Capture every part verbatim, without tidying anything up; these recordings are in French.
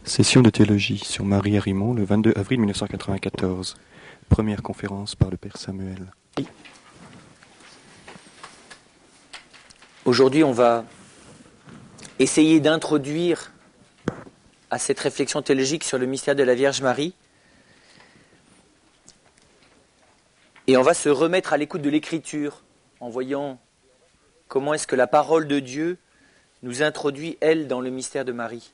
Session de théologie sur Marie Arimont le vingt-deux avril mille neuf cent quatre-vingt-quatorze. Première conférence par le Père Samuel. Aujourd'hui, on va essayer d'introduire à cette réflexion théologique sur le mystère de la Vierge Marie. Et on va se remettre à l'écoute de l'Écriture en voyant comment est-ce que la parole de Dieu nous introduit, elle, dans le mystère de Marie.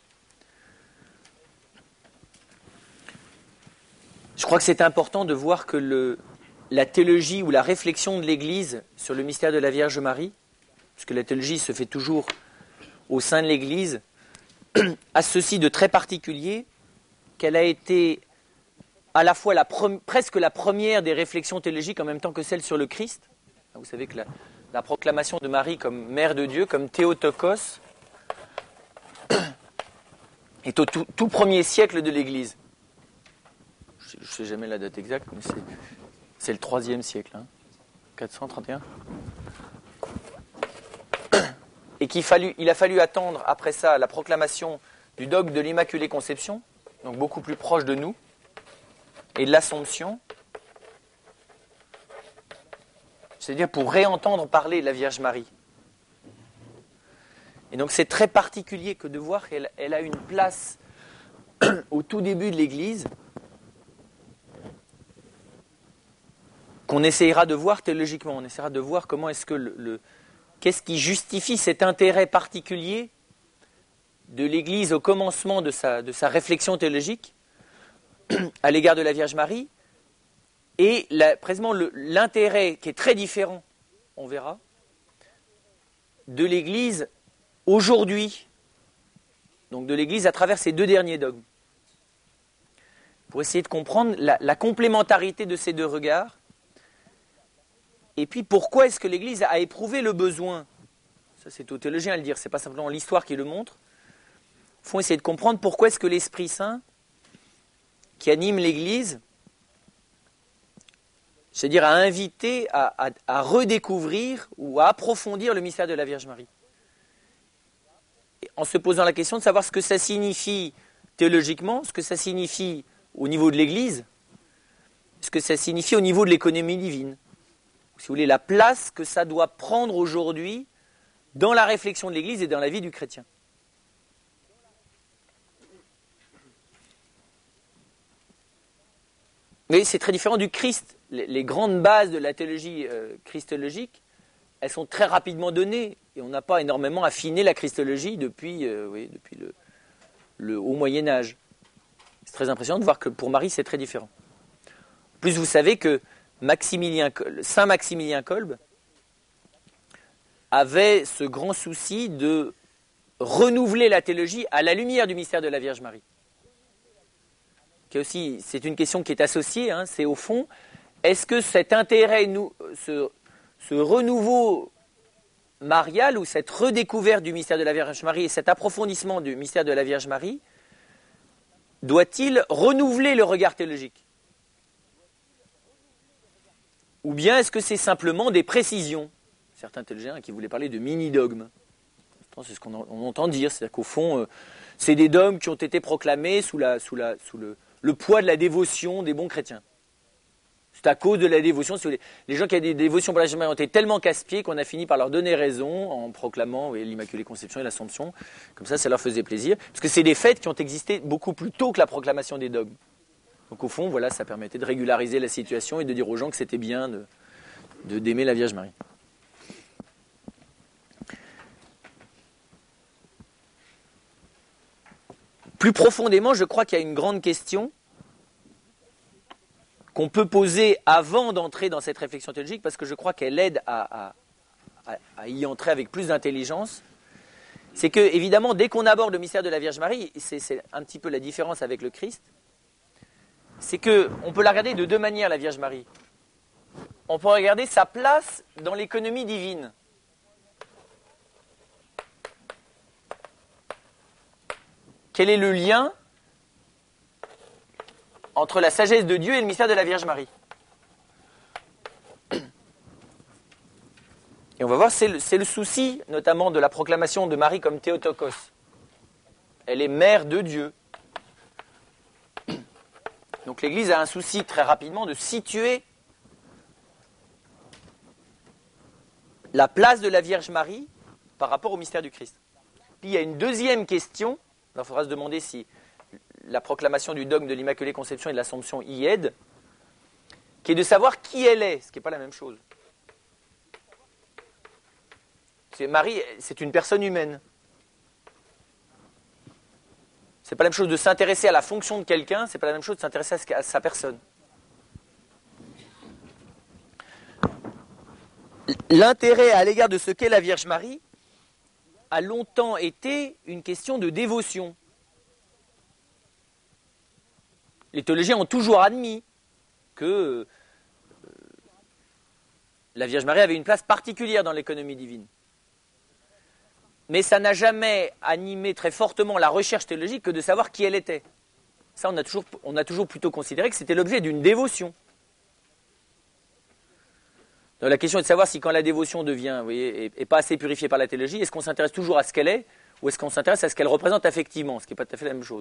Je crois que c'est important de voir que le, la théologie ou la réflexion de l'Église sur le mystère de la Vierge Marie, puisque la théologie se fait toujours au sein de l'Église, a ceci de très particulier qu'elle a été à la fois la pre- presque la première des réflexions théologiques en même temps que celle sur le Christ. Vous savez que la, la proclamation de Marie comme Mère de Dieu, comme Théotokos, est au tout, tout premier siècle de l'Église. Je ne sais jamais la date exacte, mais c'est, c'est le troisième siècle, hein, quatre cent trente et un. Et qu'il fallu, il a fallu attendre après ça la proclamation du dogme de l'Immaculée Conception, donc beaucoup plus proche de nous, et de l'Assomption, c'est-à-dire pour réentendre parler de la Vierge Marie. Et donc c'est très particulier que de voir qu'elle elle a une place au tout début de l'Église, qu'on essayera de voir théologiquement, on essaiera de voir comment est-ce que le, le qu'est-ce qui justifie cet intérêt particulier de l'Église au commencement de sa, de sa réflexion théologique à l'égard de la Vierge Marie, et la, précisément le, l'intérêt qui est très différent, on verra, de l'Église aujourd'hui, donc de l'Église à travers ces deux derniers dogmes, pour essayer de comprendre la, la complémentarité de ces deux regards. Et puis, pourquoi est-ce que l'Église a éprouvé le besoin ? Ça, c'est aux théologiens à le dire, ce n'est pas simplement l'histoire qui le montre. Il faut essayer de comprendre pourquoi est-ce que l'Esprit Saint, qui anime l'Église, c'est-à-dire a invité à, à, à redécouvrir ou à approfondir le mystère de la Vierge Marie. Et en se posant la question de savoir ce que ça signifie théologiquement, ce que ça signifie au niveau de l'Église, ce que ça signifie au niveau de l'économie divine. Si vous voulez, la place que ça doit prendre aujourd'hui dans la réflexion de l'Église et dans la vie du chrétien. Mais c'est très différent du Christ. Les, les grandes bases de la théologie euh, christologique, elles sont très rapidement données. Et on n'a pas énormément affiné la christologie depuis, euh, oui, depuis le, le haut Moyen-Âge. C'est très impressionnant de voir que pour Marie, c'est très différent. En plus, vous savez que Maximilien, Saint Maximilien Kolbe avait ce grand souci de renouveler la théologie à la lumière du mystère de la Vierge Marie. Qui est aussi, c'est une question qui est associée, hein, c'est au fond, est-ce que cet intérêt, nous, ce, ce renouveau marial ou cette redécouverte du mystère de la Vierge Marie et cet approfondissement du mystère de la Vierge Marie, doit-il renouveler le regard théologique ? Ou bien est-ce que c'est simplement des précisions ? Certains théologiens qui voulaient parler de mini-dogmes. C'est ce qu'on on entend dire, c'est-à-dire qu'au fond, euh, c'est des dogmes qui ont été proclamés sous, la, sous, la, sous le, le poids de la dévotion des bons chrétiens. C'est à cause de la dévotion. Si les, les gens qui ont des dévotions pour la Vierge Marie ont été tellement casse-pieds qu'on a fini par leur donner raison en proclamant oui, l'Immaculée Conception et l'Assomption. Comme ça, ça leur faisait plaisir. Parce que c'est des fêtes qui ont existé beaucoup plus tôt que la proclamation des dogmes. Donc au fond, voilà, ça permettait de régulariser la situation et de dire aux gens que c'était bien de, de, d'aimer la Vierge Marie. Plus profondément, je crois qu'il y a une grande question qu'on peut poser avant d'entrer dans cette réflexion théologique, parce que je crois qu'elle aide à, à, à y entrer avec plus d'intelligence. C'est que, évidemment, dès qu'on aborde le mystère de la Vierge Marie, c'est, c'est un petit peu la différence avec le Christ, c'est qu'on peut la regarder de deux manières, la Vierge Marie. On peut regarder sa place dans l'économie divine. Quel est le lien entre la sagesse de Dieu et le mystère de la Vierge Marie ? Et on va voir, c'est le, c'est le souci, notamment de la proclamation de Marie comme Théotokos. elle est mère de Dieu. Donc l'Église a un souci très rapidement de situer la place de la Vierge Marie par rapport au mystère du Christ. Puis il y a une deuxième question, il faudra se demander si la proclamation du dogme de l'Immaculée Conception et de l'Assomption y aide, qui est de savoir qui elle est, ce qui n'est pas la même chose. C'est Marie, c'est une personne humaine. C'est pas la même chose de s'intéresser à la fonction de quelqu'un, c'est pas la même chose de s'intéresser à sa personne. L'intérêt à l'égard de ce qu'est la Vierge Marie a longtemps été une question de dévotion. Les théologiens ont toujours admis que euh, la Vierge Marie avait une place particulière dans l'économie divine. Mais ça n'a jamais animé très fortement la recherche théologique que de savoir qui elle était. Ça, on a toujours, on a toujours plutôt considéré que c'était l'objet d'une dévotion. Donc la question est de savoir si quand la dévotion devient, vous voyez, est, est pas assez purifiée par la théologie, est-ce qu'on s'intéresse toujours à ce qu'elle est, ou est-ce qu'on s'intéresse à ce qu'elle représente affectivement, ce qui n'est pas tout à fait la même chose.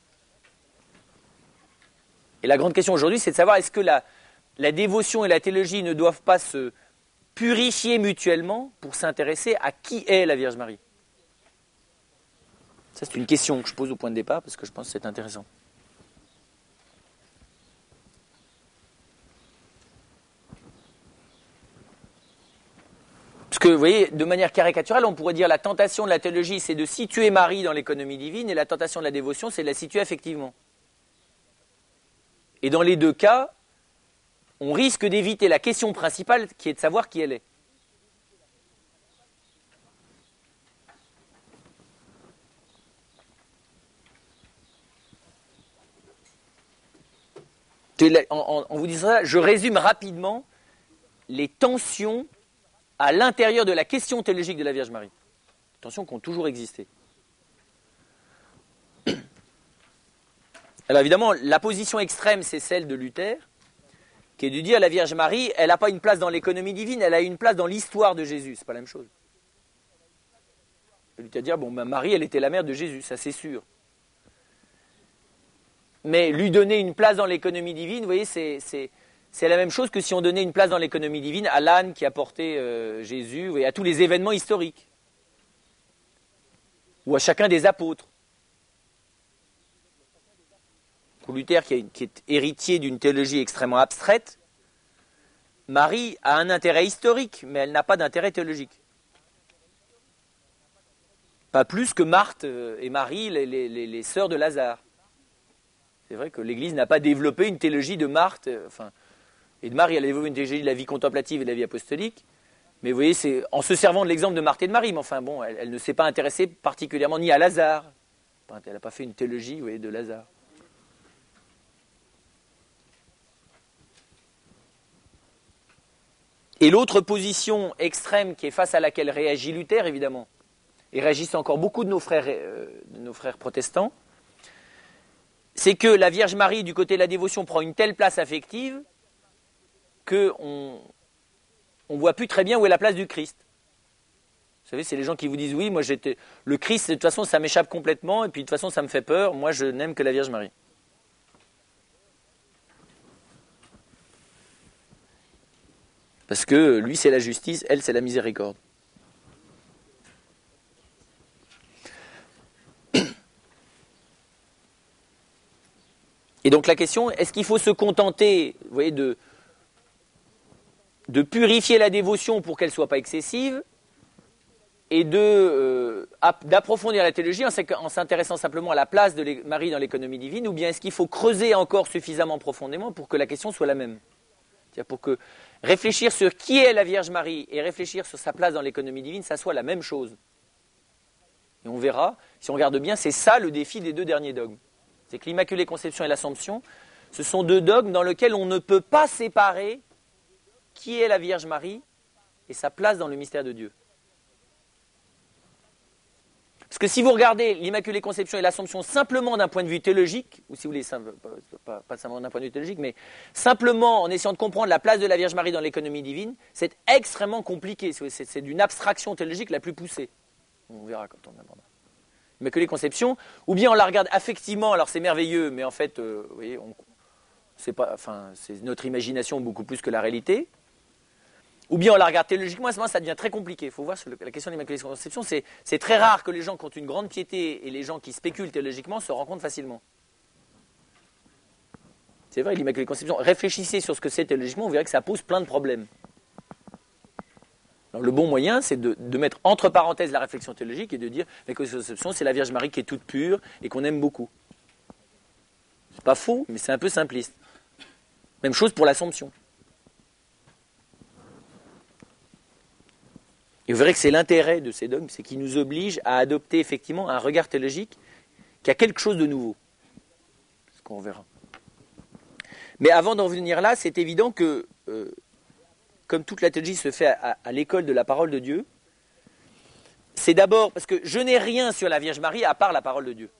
Et la grande question aujourd'hui, c'est de savoir est-ce que la, la dévotion et la théologie ne doivent pas se purifier mutuellement pour s'intéresser à qui est la Vierge Marie. Ça, c'est une question que je pose au point de départ parce que je pense que c'est intéressant. Parce que, vous voyez, de manière caricaturale, on pourrait dire la tentation de la théologie, c'est de situer Marie dans l'économie divine, et la tentation de la dévotion, c'est de la situer affectivement. Et dans les deux cas, on risque d'éviter la question principale, qui est de savoir qui elle est. En, en, en vous disant ça, je résume rapidement les tensions à l'intérieur de la question théologique de la Vierge Marie. Tensions qui ont toujours existé. Alors évidemment, la position extrême, c'est celle de Luther, qui est de dire la Vierge Marie, elle n'a pas une place dans l'économie divine, elle a une place dans l'histoire de Jésus. C'est pas la même chose. Luther dire, bon, ben, Marie, elle était la mère de Jésus, ça c'est sûr. Mais lui donner une place dans l'économie divine, vous voyez, c'est, c'est, c'est la même chose que si on donnait une place dans l'économie divine à l'âne qui a porté euh, Jésus, vous voyez, à tous les événements historiques, ou à chacun des apôtres. Pour Luther, qui, a une, qui est héritier d'une théologie extrêmement abstraite, Marie a un intérêt historique, mais elle n'a pas d'intérêt théologique. Pas plus que Marthe et Marie, les, les, les, les sœurs de Lazare. C'est vrai que l'Église n'a pas développé une théologie de Marthe, enfin, et de Marie, elle a développé une théologie de la vie contemplative et de la vie apostolique, mais vous voyez, c'est en se servant de l'exemple de Marthe et de Marie, mais enfin bon, elle, elle ne s'est pas intéressée particulièrement ni à Lazare, elle n'a pas fait une théologie, vous voyez, de Lazare. Et l'autre position extrême qui est face à laquelle réagit Luther, évidemment, et réagissent encore beaucoup de nos frères, euh, de nos frères protestants, c'est que la Vierge Marie, du côté de la dévotion, prend une telle place affective qu'on ne voit plus très bien où est la place du Christ. Vous savez, c'est les gens qui vous disent, oui, moi j'étais le Christ, de toute façon ça m'échappe complètement, et puis de toute façon ça me fait peur, moi je n'aime que la Vierge Marie. Parce que lui c'est la justice, elle c'est la miséricorde. Et donc la question, est-ce qu'il faut se contenter, vous voyez, de, de purifier la dévotion pour qu'elle ne soit pas excessive et de, euh, d'approfondir la théologie en, en s'intéressant simplement à la place de Marie dans l'économie divine, ou bien est-ce qu'il faut creuser encore suffisamment profondément pour que la question soit la même ? C'est-à-dire pour que réfléchir sur qui est la Vierge Marie et réfléchir sur sa place dans l'économie divine, ça soit la même chose. Et on verra, si on regarde bien, c'est ça le défi des deux derniers dogmes. C'est que l'Immaculée Conception et l'Assomption, ce sont deux dogmes dans lesquels on ne peut pas séparer qui est la Vierge Marie et sa place dans le mystère de Dieu. Parce que si vous regardez l'Immaculée Conception et l'Assomption simplement d'un point de vue théologique, ou si vous voulez, pas, pas simplement d'un point de vue théologique, mais simplement en essayant de comprendre la place de la Vierge Marie dans l'économie divine, c'est extrêmement compliqué. C'est, c'est d'une abstraction théologique la plus poussée. On verra quand on abordera. l'Immaculée Conception, ou bien on la regarde affectivement, alors c'est merveilleux, mais en fait, euh, vous voyez, on, c'est pas, enfin, c'est notre imagination beaucoup plus que la réalité. Ou bien on la regarde théologiquement, à ce moment ça devient très compliqué. Il faut voir sur le, la question de l'Immaculée Conception, c'est, c'est très rare que les gens qui ont une grande piété et les gens qui spéculent théologiquement se rencontrent facilement. C'est vrai, l'Immaculée Conception, réfléchissez sur ce que c'est théologiquement, vous verrez que ça pose plein de problèmes. Alors, le bon moyen, c'est de, de mettre entre parenthèses la réflexion théologique et de dire l'Immaculée Conception, c'est la Vierge Marie qui est toute pure et qu'on aime beaucoup. C'est pas faux, mais c'est un peu simpliste. Même chose pour l'Assomption. Et vous verrez que c'est l'intérêt de ces dogmes, c'est qu'ils nous obligent à adopter effectivement un regard théologique qui a quelque chose de nouveau. C'est ce qu'on verra. Mais avant d'en venir là, c'est évident que, euh, comme toute la théologie se fait à, à, à l'école de la parole de Dieu, c'est d'abord parce que je n'ai rien sur la Vierge Marie à part la parole de Dieu.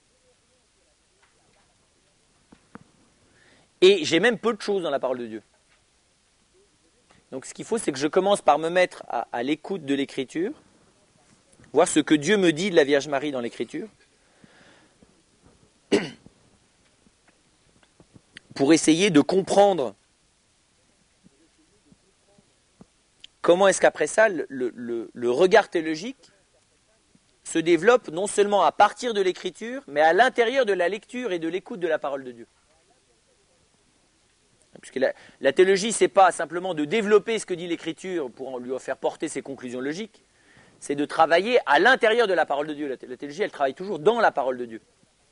Et j'ai même peu de choses dans la parole de Dieu. Donc ce qu'il faut, c'est que je commence par me mettre à, à l'écoute de l'Écriture, voir ce que Dieu me dit de la Vierge Marie dans l'Écriture, pour essayer de comprendre comment est-ce qu'après ça, le, le, le regard théologique se développe non seulement à partir de l'Écriture, mais à l'intérieur de la lecture et de l'écoute de la parole de Dieu. Puisque la, la théologie, ce n'est pas simplement de développer ce que dit l'Écriture pour lui faire porter ses conclusions logiques, c'est de travailler à l'intérieur de la parole de Dieu. La, la théologie, elle travaille toujours dans la parole de Dieu.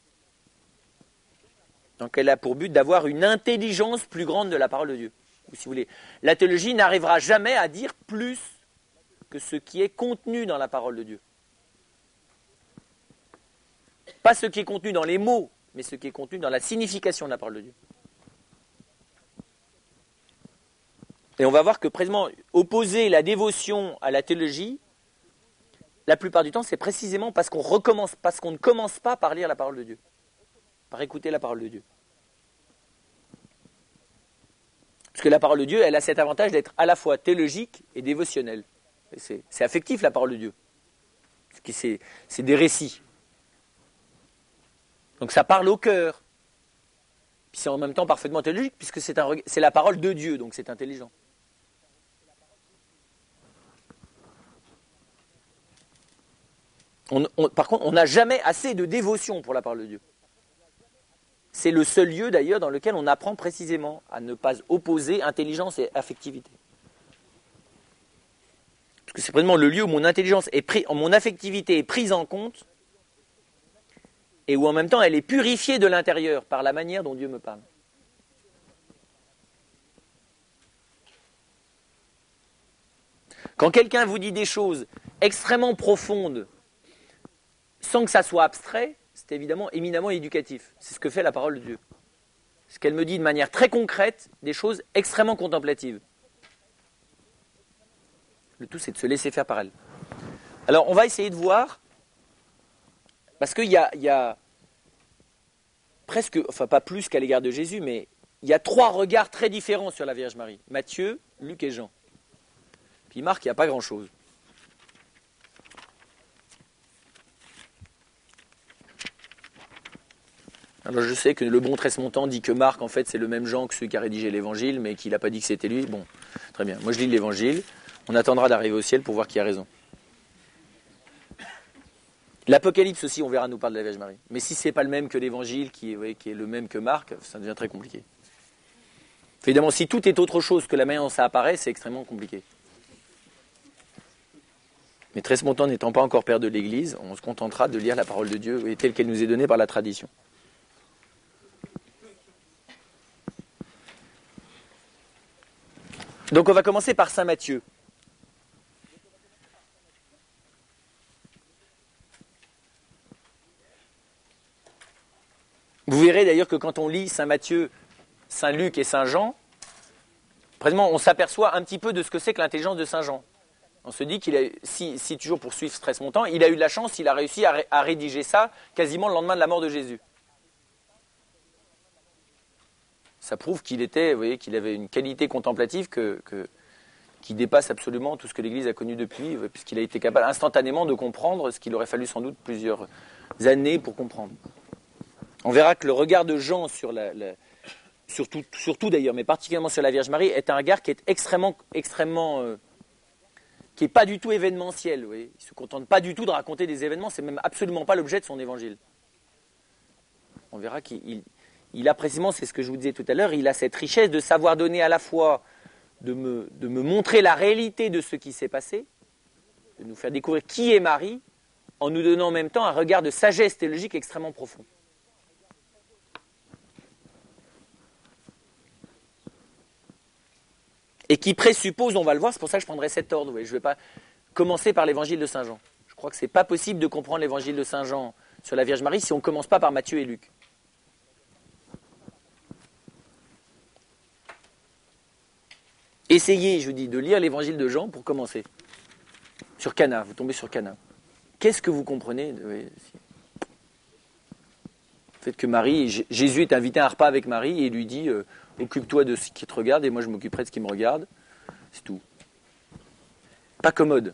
Donc elle a pour but d'avoir une intelligence plus grande de la parole de Dieu. Ou si vous voulez, la théologie n'arrivera jamais à dire plus que ce qui est contenu dans la parole de Dieu. Pas ce qui est contenu dans les mots, mais ce qui est contenu dans la signification de la parole de Dieu. Et on va voir que précisément opposer la dévotion à la théologie, la plupart du temps, c'est précisément parce qu'on recommence, parce qu'on ne commence pas par lire la parole de Dieu, par écouter la parole de Dieu. Parce que la parole de Dieu, elle a cet avantage d'être à la fois théologique et dévotionnelle. Et c'est, c'est affectif, la parole de Dieu. C'est, c'est des récits. Donc ça parle au cœur. Puis c'est en même temps parfaitement théologique, puisque c'est, un, c'est la parole de Dieu, donc c'est intelligent. On, on, par contre, on n'a jamais assez de dévotion pour la parole de Dieu. C'est le seul lieu d'ailleurs dans lequel on apprend précisément à ne pas opposer intelligence et affectivité. Parce que c'est vraiment le lieu où mon intelligence est pris, mon affectivité est prise en compte et où en même temps elle est purifiée de l'intérieur par la manière dont Dieu me parle. Quand quelqu'un vous dit des choses extrêmement profondes sans que ça soit abstrait, c'est évidemment éminemment éducatif. C'est ce que fait la parole de Dieu. Ce qu'elle me dit de manière très concrète, des choses extrêmement contemplatives. Le tout, c'est de se laisser faire par elle. Alors, on va essayer de voir, parce qu'il y a, il y a presque, enfin pas plus qu'à l'égard de Jésus, mais il y a trois regards très différents sur la Vierge Marie. Matthieu, Luc et Jean. Puis Marc, il n'y a pas grand-chose. Alors je sais que le bon Tresmontant dit que Marc, en fait, c'est le même Jean que celui qui a rédigé l'Évangile, mais qu'il n'a pas dit que c'était lui. Bon, très bien. Moi, je lis l'Évangile. On attendra d'arriver au ciel pour voir qui a raison. L'Apocalypse aussi, on verra, nous parle de la Vierge Marie. Mais si ce n'est pas le même que l'Évangile, qui est, oui, qui est le même que Marc, ça devient très compliqué. Évidemment, si tout est autre chose que la manière dont ça apparaît, c'est extrêmement compliqué. Mais Tresmontant n'étant pas encore père de l'Église, on se contentera de lire la parole de Dieu telle qu'elle nous est donnée par la tradition. Donc on va commencer par saint Matthieu. Vous verrez d'ailleurs que quand on lit saint Matthieu, saint Luc et saint Jean, précisément on s'aperçoit un petit peu de ce que c'est que l'intelligence de saint Jean. On se dit qu'il a, si, si toujours pour suivre Tresmontant, il a eu de la chance, il a réussi à, ré, à rédiger ça quasiment le lendemain de la mort de Jésus. Ça prouve qu'il était, vous voyez, qu'il avait une qualité contemplative que, que, qui dépasse absolument tout ce que l'Église a connu depuis, puisqu'il a été capable instantanément de comprendre ce qu'il aurait fallu sans doute plusieurs, années pour comprendre. On verra que le regard de Jean sur la, la surtout, surtout d'ailleurs, mais particulièrement sur la Vierge Marie, est un regard qui est extrêmement, extrêmement, euh, qui n'est pas du tout événementiel. Vous voyez. Il ne se contente pas du tout de raconter des événements, c'est même absolument pas l'objet de son évangile. On verra qu'il il, il a précisément, c'est ce que je vous disais tout à l'heure, il a cette richesse de savoir donner à la fois, de me, de me montrer la réalité de ce qui s'est passé, de nous faire découvrir qui est Marie, en nous donnant en même temps un regard de sagesse théologique extrêmement profond. Et qui présuppose, on va le voir, c'est pour ça que je prendrai cet ordre. Je ne vais pas commencer par l'évangile de Saint Jean. Je crois que ce n'est pas possible de comprendre l'évangile de Saint Jean sur la Vierge Marie si on ne commence pas par Matthieu et Luc. Essayez, je vous dis, de lire l'évangile de Jean pour commencer. Sur Cana, vous tombez sur Cana. Qu'est-ce que vous comprenez de... oui, si. Le fait que Marie, J- Jésus est invité à un repas avec Marie et lui dit euh, « Occupe-toi de ce qui te regarde et moi je m'occuperai de ce qui me regarde. » C'est tout. Pas commode.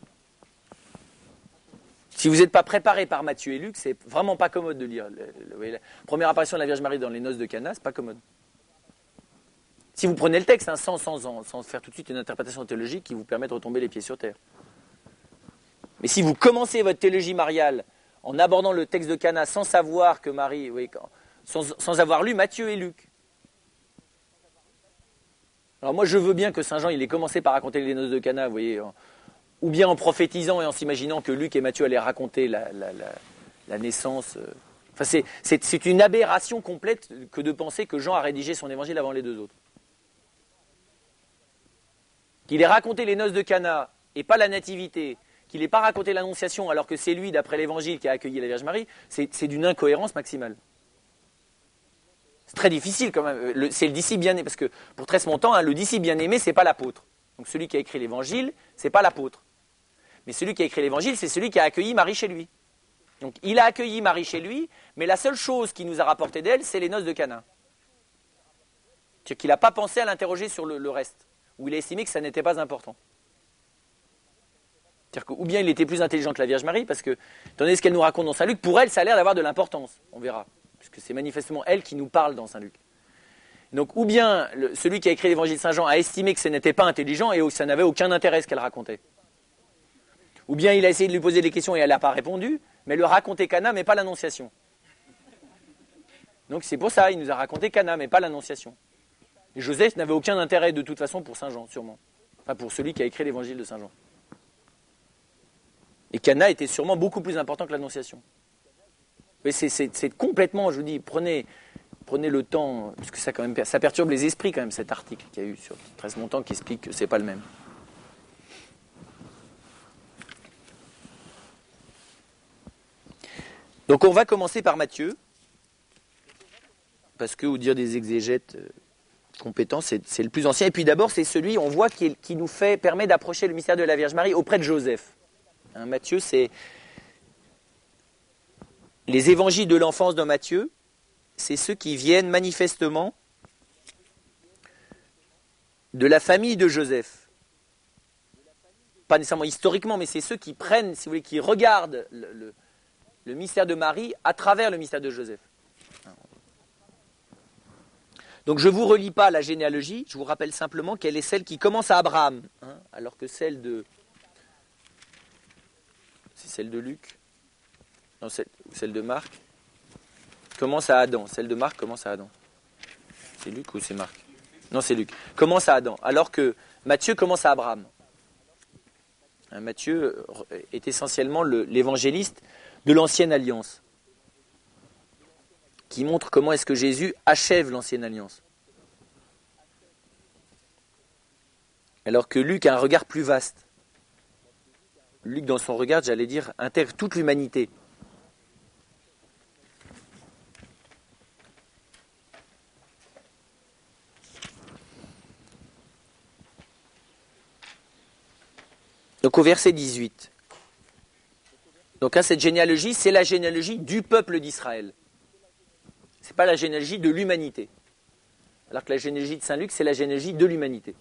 Si vous n'êtes pas préparé par Matthieu et Luc, c'est vraiment pas commode de lire. Le, le, la première apparition de la Vierge Marie dans les noces de Cana, c'est pas commode. Si vous prenez le texte, hein, sans, sans, sans faire tout de suite une interprétation théologique qui vous permet de retomber les pieds sur terre. Mais si vous commencez votre théologie mariale en abordant le texte de Cana sans savoir que Marie, oui, sans, sans avoir lu Matthieu et Luc. Alors moi je veux bien que Saint Jean il ait commencé par raconter les noces de Cana, vous voyez, en, ou bien en prophétisant et en s'imaginant que Luc et Matthieu allaient raconter la, la, la, la naissance. Euh, enfin c'est, c'est, c'est une aberration complète que de penser que Jean a rédigé son évangile avant les deux autres. Qu'il ait raconté les noces de Cana et pas la nativité, qu'il n'ait pas raconté l'Annonciation alors que c'est lui, d'après l'Évangile, qui a accueilli la Vierge Marie, c'est, c'est d'une incohérence maximale. C'est très difficile quand même. Le, c'est le disciple bien-aimé, parce que pour Tresmontant, hein, le disciple bien-aimé, c'est pas l'apôtre. Donc celui qui a écrit l'Évangile, c'est pas l'apôtre. Mais celui qui a écrit l'Évangile, c'est celui qui a accueilli Marie chez lui. Donc il a accueilli Marie chez lui, mais la seule chose qu'il nous a rapporté d'elle, c'est les noces de Cana. C'est-à-dire qu'il n'a pas pensé à l'interroger sur le, le reste, ou il a estimé que ça n'était pas important. C'est-à-dire que, ou bien il était plus intelligent que la Vierge Marie, parce que, étant donné ce qu'elle nous raconte dans Saint Luc, pour elle, ça a l'air d'avoir de l'importance, on verra, puisque c'est manifestement elle qui nous parle dans Saint Luc. Donc, ou bien le, celui qui a écrit l'Évangile de Saint Jean a estimé que ce n'était pas intelligent et que ça n'avait aucun intérêt ce qu'elle racontait. Ou bien il a essayé de lui poser des questions et elle n'a pas répondu, mais elle lui a raconté Cana, mais pas l'Annonciation. Donc c'est pour ça, il nous a raconté Cana, mais pas l'Annonciation. Et Joseph n'avait aucun intérêt de toute façon pour Saint Jean, sûrement. Enfin, pour celui qui a écrit l'Évangile de Saint Jean. Et Cana était sûrement beaucoup plus important que l'Annonciation. Mais c'est, c'est, c'est complètement, je vous dis, prenez, prenez le temps, parce que ça, quand même, ça perturbe les esprits quand même, cet article qu'il y a eu sur Tresmontant qui explique que ce n'est pas le même. Donc on va commencer par Matthieu, parce que, ou dire des exégètes compétents, c'est, c'est le plus ancien. Et puis d'abord, c'est celui, on voit, qui, qui nous fait, permet d'approcher le mystère de la Vierge Marie auprès de Joseph. Hein, Matthieu, c'est les évangiles de l'enfance de Matthieu, c'est ceux qui viennent manifestement de la famille de Joseph. Pas nécessairement historiquement, mais c'est ceux qui prennent, si vous voulez, qui regardent le, le, le mystère de Marie à travers le mystère de Joseph. Donc je ne vous relis pas la généalogie, je vous rappelle simplement qu'elle est celle qui commence à Abraham, hein, alors que celle de... C'est celle de Luc, non, celle, celle de Marc, commence à Adam. Celle de Marc commence à Adam. C'est Luc ou c'est Marc? Non, c'est Luc. Commence à Adam, alors que Matthieu commence à Abraham. Hein, Matthieu est essentiellement le, l'évangéliste de l'Ancienne Alliance, qui montre comment est-ce que Jésus achève l'Ancienne Alliance. Alors que Luc a un regard plus vaste. Luc, dans son regard, j'allais dire, intègre toute l'humanité. Donc au verset dix-huit. Donc hein, cette généalogie, c'est la généalogie du peuple d'Israël. Ce n'est pas la généalogie de l'humanité. Alors que la généalogie de Saint Luc, c'est la généalogie de l'humanité.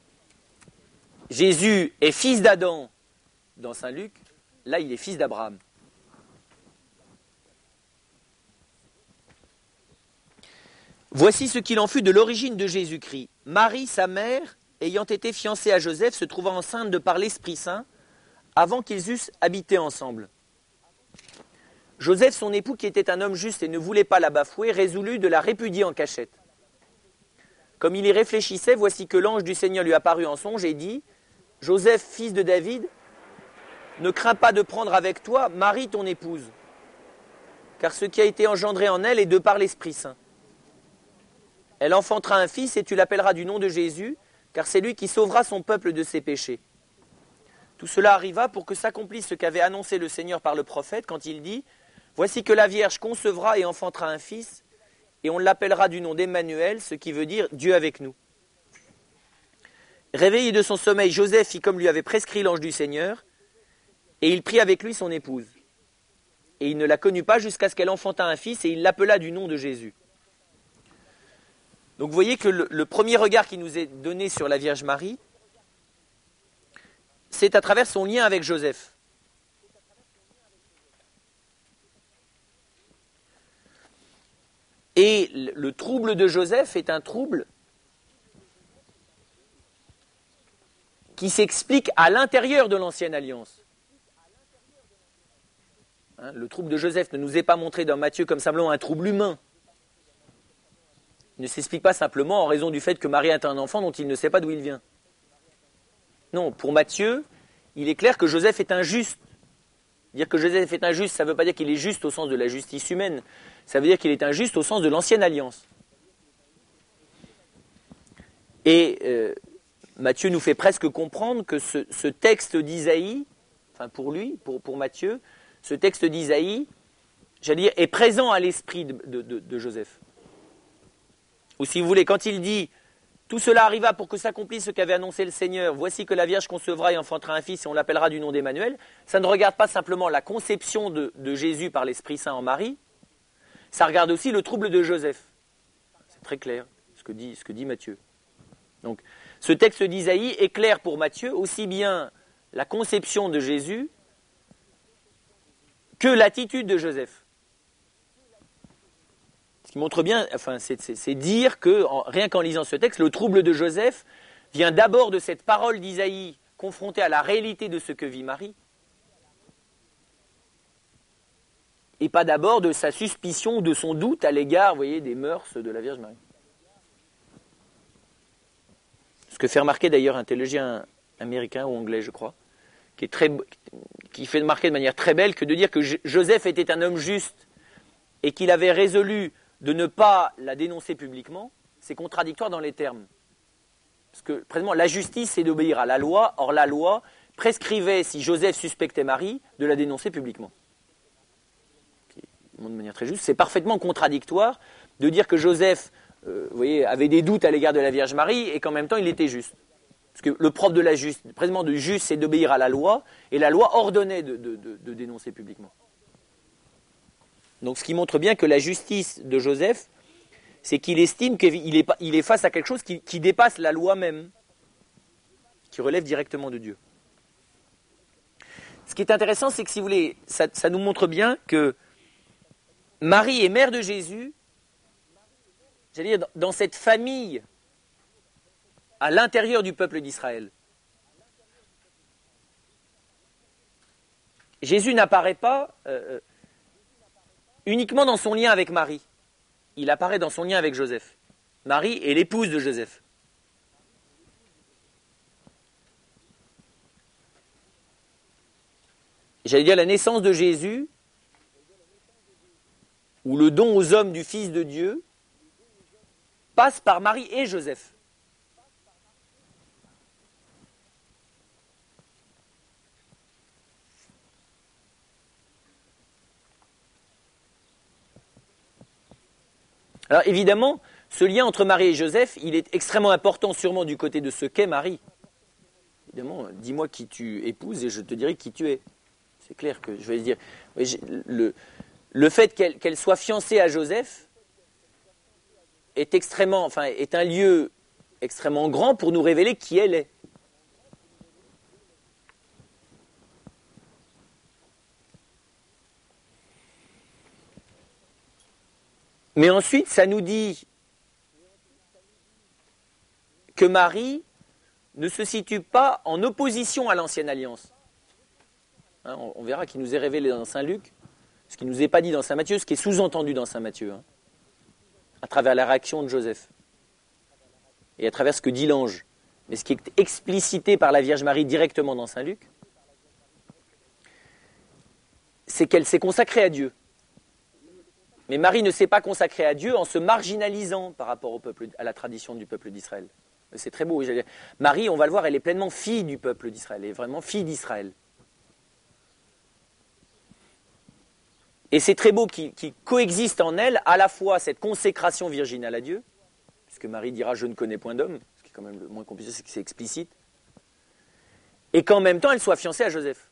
Jésus est fils d'Adam dans Saint Luc, là il est fils d'Abraham. Voici ce qu'il en fut de l'origine de Jésus-Christ. Marie, sa mère, ayant été fiancée à Joseph, se trouva enceinte de par l'Esprit Saint, avant qu'ils eussent habité ensemble. Joseph, son époux, qui était un homme juste et ne voulait pas la bafouer, résolut de la répudier en cachette. Comme il y réfléchissait, voici que l'ange du Seigneur lui apparut en songe et dit « Joseph, fils de David, ne crains pas de prendre avec toi Marie ton épouse, car ce qui a été engendré en elle est de par l'Esprit Saint. Elle enfantera un fils et tu l'appelleras du nom de Jésus, car c'est lui qui sauvera son peuple de ses péchés. » Tout cela arriva pour que s'accomplisse ce qu'avait annoncé le Seigneur par le prophète quand il dit « Voici que la Vierge concevra et enfantera un fils, et on l'appellera du nom d'Emmanuel, ce qui veut dire Dieu avec nous. » Réveillé de son sommeil, Joseph fit comme lui avait prescrit l'ange du Seigneur, et il prit avec lui son épouse. Et il ne la connut pas jusqu'à ce qu'elle enfanta un fils, et il l'appela du nom de Jésus. Donc vous voyez que le, le premier regard qui nous est donné sur la Vierge Marie, c'est à travers son lien avec Joseph. Et le trouble de Joseph est un trouble qui s'explique à l'intérieur de l'Ancienne Alliance. Hein, le trouble de Joseph ne nous est pas montré dans Matthieu comme simplement un trouble humain. Il ne s'explique pas simplement en raison du fait que Marie a un enfant dont il ne sait pas d'où il vient. Non, pour Matthieu, il est clair que Joseph est injuste. Dire que Joseph est injuste, ça ne veut pas dire qu'il est juste au sens de la justice humaine. Ça veut dire qu'il est injuste au sens de l'Ancienne Alliance. Et euh, Matthieu nous fait presque comprendre que ce, ce texte d'Isaïe, enfin pour lui, pour, pour Matthieu, ce texte d'Isaïe, j'allais dire, est présent à l'esprit de, de, de, de Joseph. Ou si vous voulez, quand il dit « Tout cela arriva pour que s'accomplisse ce qu'avait annoncé le Seigneur. Voici que la Vierge concevra et enfantera un fils et on l'appellera du nom d'Emmanuel. » Ça ne regarde pas simplement la conception de, de Jésus par l'Esprit Saint en Marie, ça regarde aussi le trouble de Joseph. C'est très clair ce que dit, ce que dit Matthieu. Donc, ce texte d'Isaïe est clair pour Matthieu, aussi bien la conception de Jésus que l'attitude de Joseph. Ce qui montre bien, enfin, c'est, c'est, c'est dire que, en, rien qu'en lisant ce texte, le trouble de Joseph vient d'abord de cette parole d'Isaïe confrontée à la réalité de ce que vit Marie, et pas d'abord de sa suspicion ou de son doute à l'égard, vous voyez, des mœurs de la Vierge Marie. Ce que fait remarquer d'ailleurs un théologien américain ou anglais, je crois, qui, est très, qui fait remarquer de manière très belle que de dire que Joseph était un homme juste et qu'il avait résolu de ne pas la dénoncer publiquement, c'est contradictoire dans les termes. Parce que, précisément, la justice, c'est d'obéir à la loi. Or, la loi prescrivait, si Joseph suspectait Marie, de la dénoncer publiquement. De manière très juste, c'est parfaitement contradictoire de dire que Joseph euh, vous voyez, avait des doutes à l'égard de la Vierge Marie et qu'en même temps il était juste. Parce que le propre de la juste, précisément de juste, c'est d'obéir à la loi, et la loi ordonnait de, de, de, de dénoncer publiquement. Donc ce qui montre bien que la justice de Joseph, c'est qu'il estime qu'il est, il est face à quelque chose qui, qui dépasse la loi même, qui relève directement de Dieu. Ce qui est intéressant, c'est que si vous voulez, ça, ça nous montre bien que Marie est mère de Jésus, j'allais dire, dans cette famille, à l'intérieur du peuple d'Israël. Jésus n'apparaît pas euh, uniquement dans son lien avec Marie. Il apparaît dans son lien avec Joseph. Marie est l'épouse de Joseph. J'allais dire la naissance de Jésus, ou le don aux hommes du Fils de Dieu, passe par Marie et Joseph. Alors évidemment, ce lien entre Marie et Joseph, il est extrêmement important sûrement du côté de ce qu'est Marie. Évidemment, dis-moi qui tu épouses et je te dirai qui tu es. C'est clair que je vais dire, le, le fait qu'elle, qu'elle soit fiancée à Joseph est extrêmement, enfin, est un lieu extrêmement grand pour nous révéler qui elle est. Mais ensuite, ça nous dit que Marie ne se situe pas en opposition à l'ancienne alliance. Hein, on, on verra qu'il nous est révélé dans Saint Luc, ce qui ne nous est pas dit dans Saint Matthieu, ce qui est sous-entendu dans Saint Matthieu, hein, à travers la réaction de Joseph, et à travers ce que dit l'ange, mais ce qui est explicité par la Vierge Marie directement dans Saint Luc, c'est qu'elle s'est consacrée à Dieu. Mais Marie ne s'est pas consacrée à Dieu en se marginalisant par rapport au peuple, à la tradition du peuple d'Israël. C'est très beau. Marie, on va le voir, elle est pleinement fille du peuple d'Israël, elle est vraiment fille d'Israël. Et c'est très beau qu'il, qu'il coexiste en elle à la fois cette consécration virginale à Dieu, puisque Marie dira « je ne connais point d'homme », ce qui est quand même le moins compliqué, c'est que c'est explicite, et qu'en même temps elle soit fiancée à Joseph.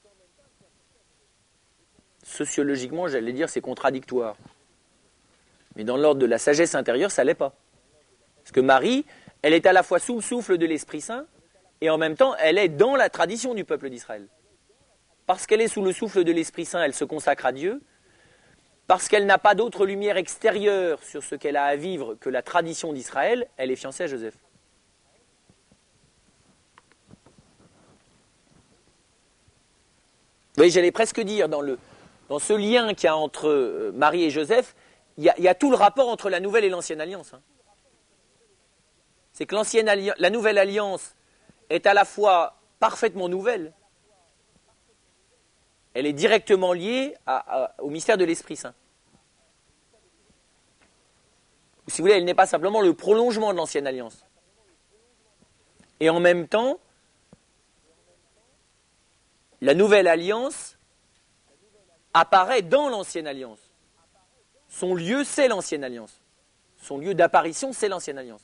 Sociologiquement, j'allais dire, c'est contradictoire. Mais dans l'ordre de la sagesse intérieure, ça ne l'est pas. Parce que Marie, elle est à la fois sous le souffle de l'Esprit Saint, et en même temps, elle est dans la tradition du peuple d'Israël. Parce qu'elle est sous le souffle de l'Esprit Saint, elle se consacre à Dieu. Parce qu'elle n'a pas d'autre lumière extérieure sur ce qu'elle a à vivre que la tradition d'Israël, elle est fiancée à Joseph. Vous voyez, j'allais presque dire, dans, le, dans ce lien qu'il y a entre Marie et Joseph, il y a, il y a tout le rapport entre la nouvelle et l'ancienne alliance. Hein. C'est que l'ancienne alliance, la nouvelle alliance est à la fois parfaitement nouvelle, elle est directement liée à, à, au mystère de l'Esprit Saint. Si vous voulez, elle n'est pas simplement le prolongement de l'ancienne alliance. Et en même temps, la nouvelle alliance apparaît dans l'ancienne alliance. Son lieu, c'est l'ancienne alliance. Son lieu d'apparition, c'est l'ancienne alliance.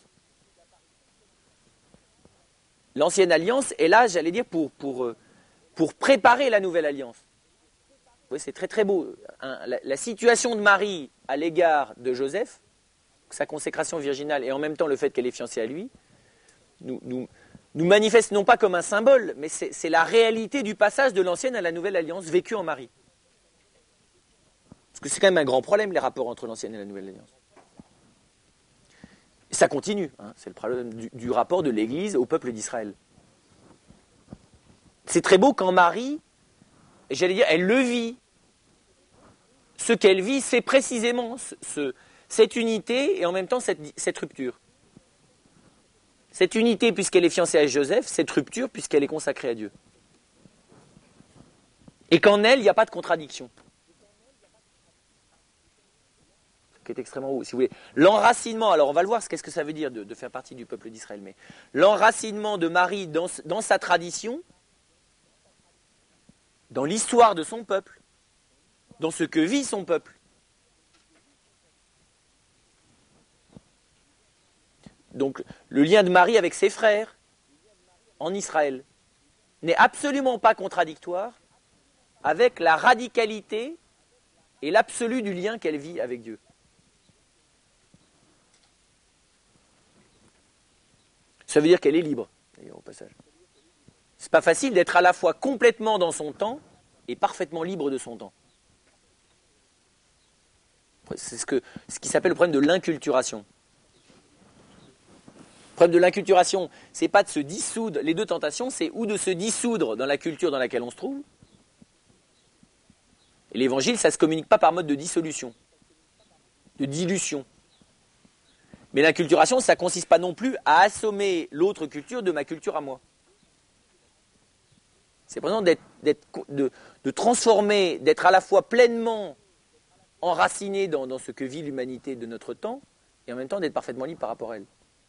L'ancienne alliance est là, j'allais dire, pour, pour, pour préparer la nouvelle alliance. Oui, c'est très très beau. Hein, la, la situation de Marie à l'égard de Joseph, sa consécration virginale et en même temps le fait qu'elle est fiancée à lui, nous, nous, nous manifeste non pas comme un symbole, mais c'est, c'est la réalité du passage de l'ancienne à la nouvelle alliance vécue en Marie. Parce que c'est quand même un grand problème, les rapports entre l'ancienne et la nouvelle alliance. Et ça continue, hein, c'est le problème du, du rapport de l'Église au peuple d'Israël. C'est très beau quand Marie, j'allais dire, elle le vit. Ce qu'elle vit, c'est précisément ce, ce, cette unité et en même temps cette, cette rupture. Cette unité puisqu'elle est fiancée à Joseph, cette rupture puisqu'elle est consacrée à Dieu. Et qu'en elle, il n'y a pas de contradiction. Ce qui est extrêmement beau, si vous voulez. L'enracinement, alors on va le voir, qu'est-ce que ça veut dire de, de faire partie du peuple d'Israël, mais l'enracinement de Marie dans, dans sa tradition, dans l'histoire de son peuple, dans ce que vit son peuple. Donc le lien de Marie avec ses frères en Israël n'est absolument pas contradictoire avec la radicalité et l'absolu du lien qu'elle vit avec Dieu. Ça veut dire qu'elle est libre, d'ailleurs, au passage. C'est pas facile d'être à la fois complètement dans son temps et parfaitement libre de son temps. C'est ce, que, ce qui s'appelle le problème de l'inculturation. Le problème de l'inculturation, c'est pas de se dissoudre, les deux tentations, c'est ou de se dissoudre dans la culture dans laquelle on se trouve. Et l'évangile, ça ne se communique pas par mode de dissolution, de dilution. Mais l'inculturation, ça ne consiste pas non plus à assommer l'autre culture de ma culture à moi. C'est par exemple d'être, d'être, de, de transformer, d'être à la fois pleinement enraciné dans, dans ce que vit l'humanité de notre temps, et en même temps d'être parfaitement libre par rapport à elle.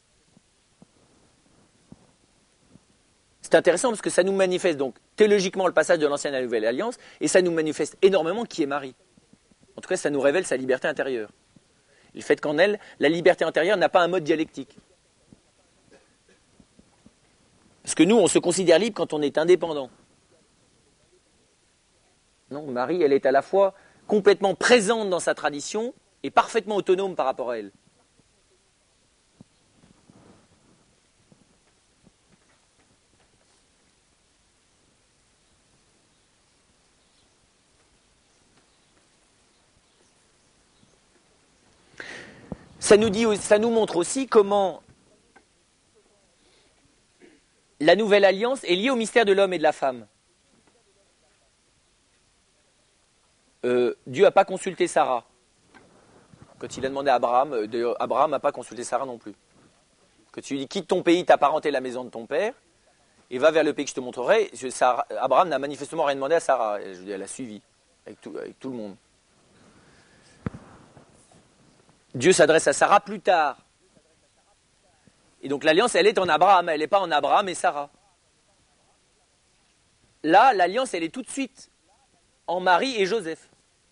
C'est intéressant parce que ça nous manifeste donc théologiquement le passage de l'ancienne à la nouvelle alliance, et ça nous manifeste énormément qui est Marie. En tout cas, ça nous révèle sa liberté intérieure. Le fait qu'en elle, la liberté intérieure n'a pas un mode dialectique. Parce que nous, on se considère libre quand on est indépendant. Non, Marie, elle est à la fois complètement présente dans sa tradition et parfaitement autonome par rapport à elle. Ça nous dit, ça nous montre aussi comment la nouvelle alliance est liée au mystère de l'homme et de la femme. Euh, Dieu n'a pas consulté Sarah. Quand il a demandé à Abraham, euh, d'ailleurs, Abraham n'a pas consulté Sarah non plus. Quand tu lui dis quitte ton pays, ta parenté, la maison de ton père, et va vers le pays que je te montrerai, je, Sarah, Abraham n'a manifestement rien demandé à Sarah. Et je dis, elle a suivi, avec tout, avec tout le monde. Dieu s'adresse à Sarah plus tard. Et donc l'alliance, elle est en Abraham, elle n'est pas en Abraham et Sarah. Là, l'alliance, elle est tout de suite en Marie et Joseph.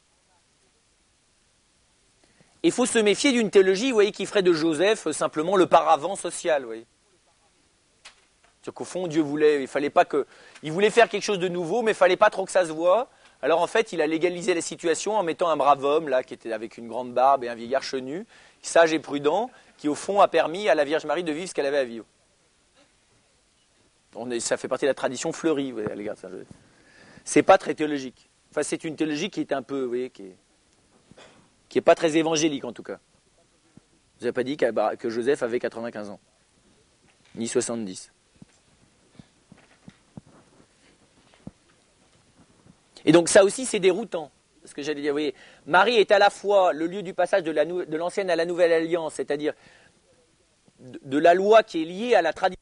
Il faut se méfier d'une théologie, vous voyez, qui ferait de Joseph simplement le paravent social, vous voyez. C'est-à-dire qu'au fond, Dieu voulait, il fallait pas que, il voulait faire quelque chose de nouveau, mais il fallait pas trop que ça se voie. Alors en fait, il a légalisé la situation en mettant un brave homme là, qui était avec une grande barbe et un vieillard chenu, sage et prudent, qui au fond a permis à la Vierge Marie de vivre ce qu'elle avait à vivre. On est, ça fait partie de la tradition fleurie, vous voyez, à l'égard de Saint-Joseph. C'est pas très théologique. Enfin, c'est une théologie qui est un peu, vous voyez, qui est, qui est pas très évangélique en tout cas. Vous n'avez pas dit que Joseph avait quatre-vingt-quinze ans, ni soixante-dix. Et donc ça aussi c'est déroutant, parce que j'allais dire, vous voyez, Marie est à la fois le lieu du passage de, la nou- de l'ancienne à la nouvelle alliance, c'est-à-dire de, de la loi qui est liée à la tradition.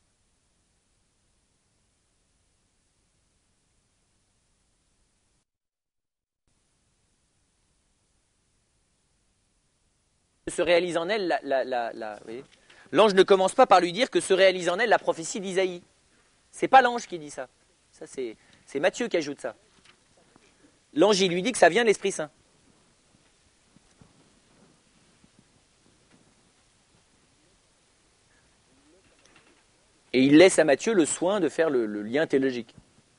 Se réalise en elle, la, la, la, la, vous voyez, l'ange ne commence pas par lui dire que se réalise en elle la prophétie d'Isaïe. C'est pas l'ange qui dit ça, ça c'est, c'est Matthieu qui ajoute ça. L'ange, il lui dit que ça vient de l'Esprit Saint. Et il laisse à Matthieu le soin de faire le, le lien théologique.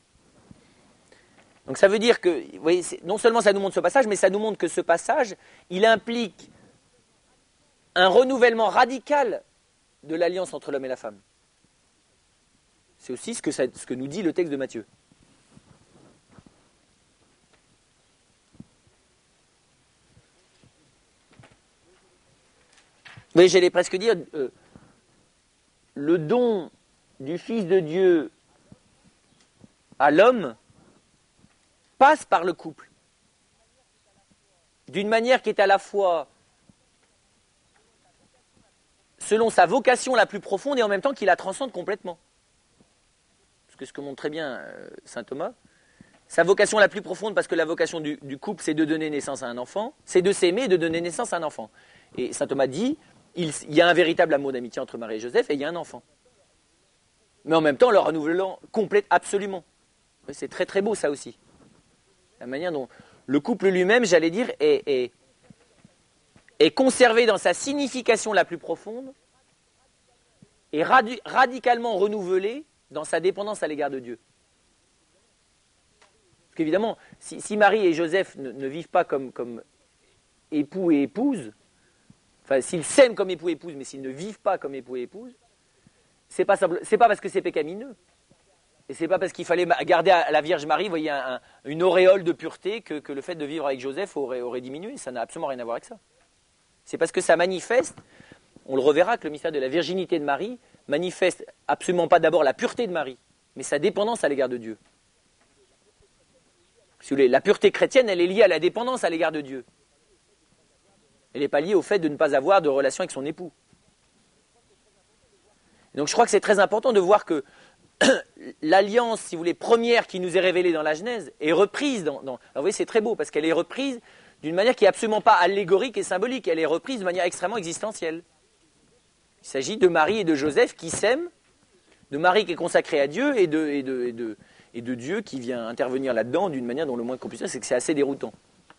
Donc ça veut dire que, vous voyez, non seulement ça nous montre ce passage, mais ça nous montre que ce passage, il implique un renouvellement radical de l'alliance entre l'homme et la femme. C'est aussi ce que, ça, ce que nous dit le texte de Matthieu. Oui, j'allais presque dire, euh, le don du Fils de Dieu à l'homme passe par le couple, d'une manière qui est à la fois selon sa vocation la plus profonde et en même temps qui la transcende complètement. Parce que ce que montre très bien euh, saint Thomas, sa vocation la plus profonde, parce que la vocation du, du couple, c'est de donner naissance à un enfant, c'est de s'aimer et de donner naissance à un enfant. Et saint Thomas dit, il, il y a un véritable amour d'amitié entre Marie et Joseph et il y a un enfant. Mais en même temps, le renouvelant complète absolument. C'est très très beau ça aussi. La manière dont le couple lui-même, j'allais dire, est, est, est conservé dans sa signification la plus profonde et radi- radicalement renouvelé dans sa dépendance à l'égard de Dieu. Parce qu'évidemment, si, si Marie et Joseph ne, ne vivent pas comme, comme époux et épouse, enfin s'ils s'aiment comme époux et épouse, mais s'ils ne vivent pas comme époux et épouse, c'est pas simple, c'est pas parce que c'est pécamineux. Et c'est pas parce qu'il fallait garder à la Vierge Marie, vous voyez, un, un, une auréole de pureté que, que le fait de vivre avec Joseph aurait, aurait diminué. Ça n'a absolument rien à voir avec ça. C'est parce que ça manifeste, on le reverra, que le mystère de la virginité de Marie manifeste absolument pas d'abord la pureté de Marie, mais sa dépendance à l'égard de Dieu. Si vous voulez, la pureté chrétienne, elle est liée à la dépendance à l'égard de Dieu. Elle n'est pas liée au fait de ne pas avoir de relation avec son époux. Et donc je crois que c'est très important de voir que l'alliance, si vous voulez, première qui nous est révélée dans la Genèse, est reprise dans... dans... Alors vous voyez, c'est très beau, parce qu'elle est reprise d'une manière qui n'est absolument pas allégorique et symbolique. Elle est reprise de manière extrêmement existentielle. Il s'agit de Marie et de Joseph qui s'aiment, de Marie qui est consacrée à Dieu et de, et de, et de, et de Dieu qui vient intervenir là-dedans d'une manière dont le moins qu'on puisse dire, c'est que c'est assez déroutant.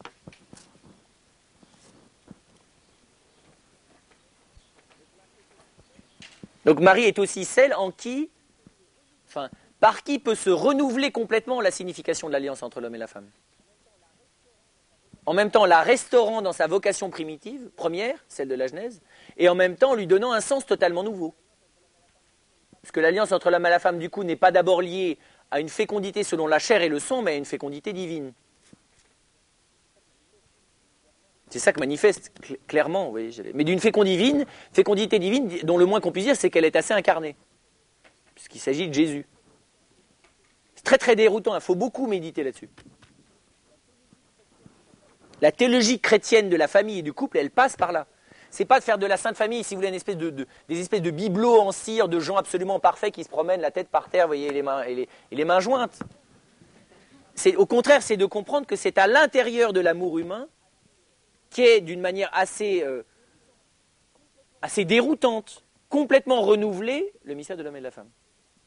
Donc Marie est aussi celle en qui, enfin, par qui peut se renouveler complètement la signification de l'alliance entre l'homme et la femme. En même temps, la restaurant dans sa vocation primitive, première, celle de la Genèse, et en même temps lui donnant un sens totalement nouveau. Parce que l'alliance entre l'homme et la femme, du coup, n'est pas d'abord liée à une fécondité selon la chair et le sang, mais à une fécondité divine. C'est ça que manifeste cl- clairement, vous voyez, mais d'une fécondité divine, fécondité divine dont le moins qu'on puisse dire, c'est qu'elle est assez incarnée. puisqu'il s'agit de Jésus. C'est très très déroutant, il faut beaucoup méditer là-dessus. La théologie chrétienne de la famille et du couple, elle passe par là. C'est pas de faire de la Sainte Famille, si vous voulez, une espèce de, de, des espèces de bibelots en cire de gens absolument parfaits qui se promènent la tête par terre, vous voyez, les mains, et, les, et les mains jointes. C'est, au contraire, c'est de comprendre que c'est à l'intérieur de l'amour humain qui est d'une manière assez, euh, assez déroutante, complètement renouvelé, le mystère de l'homme et de la femme.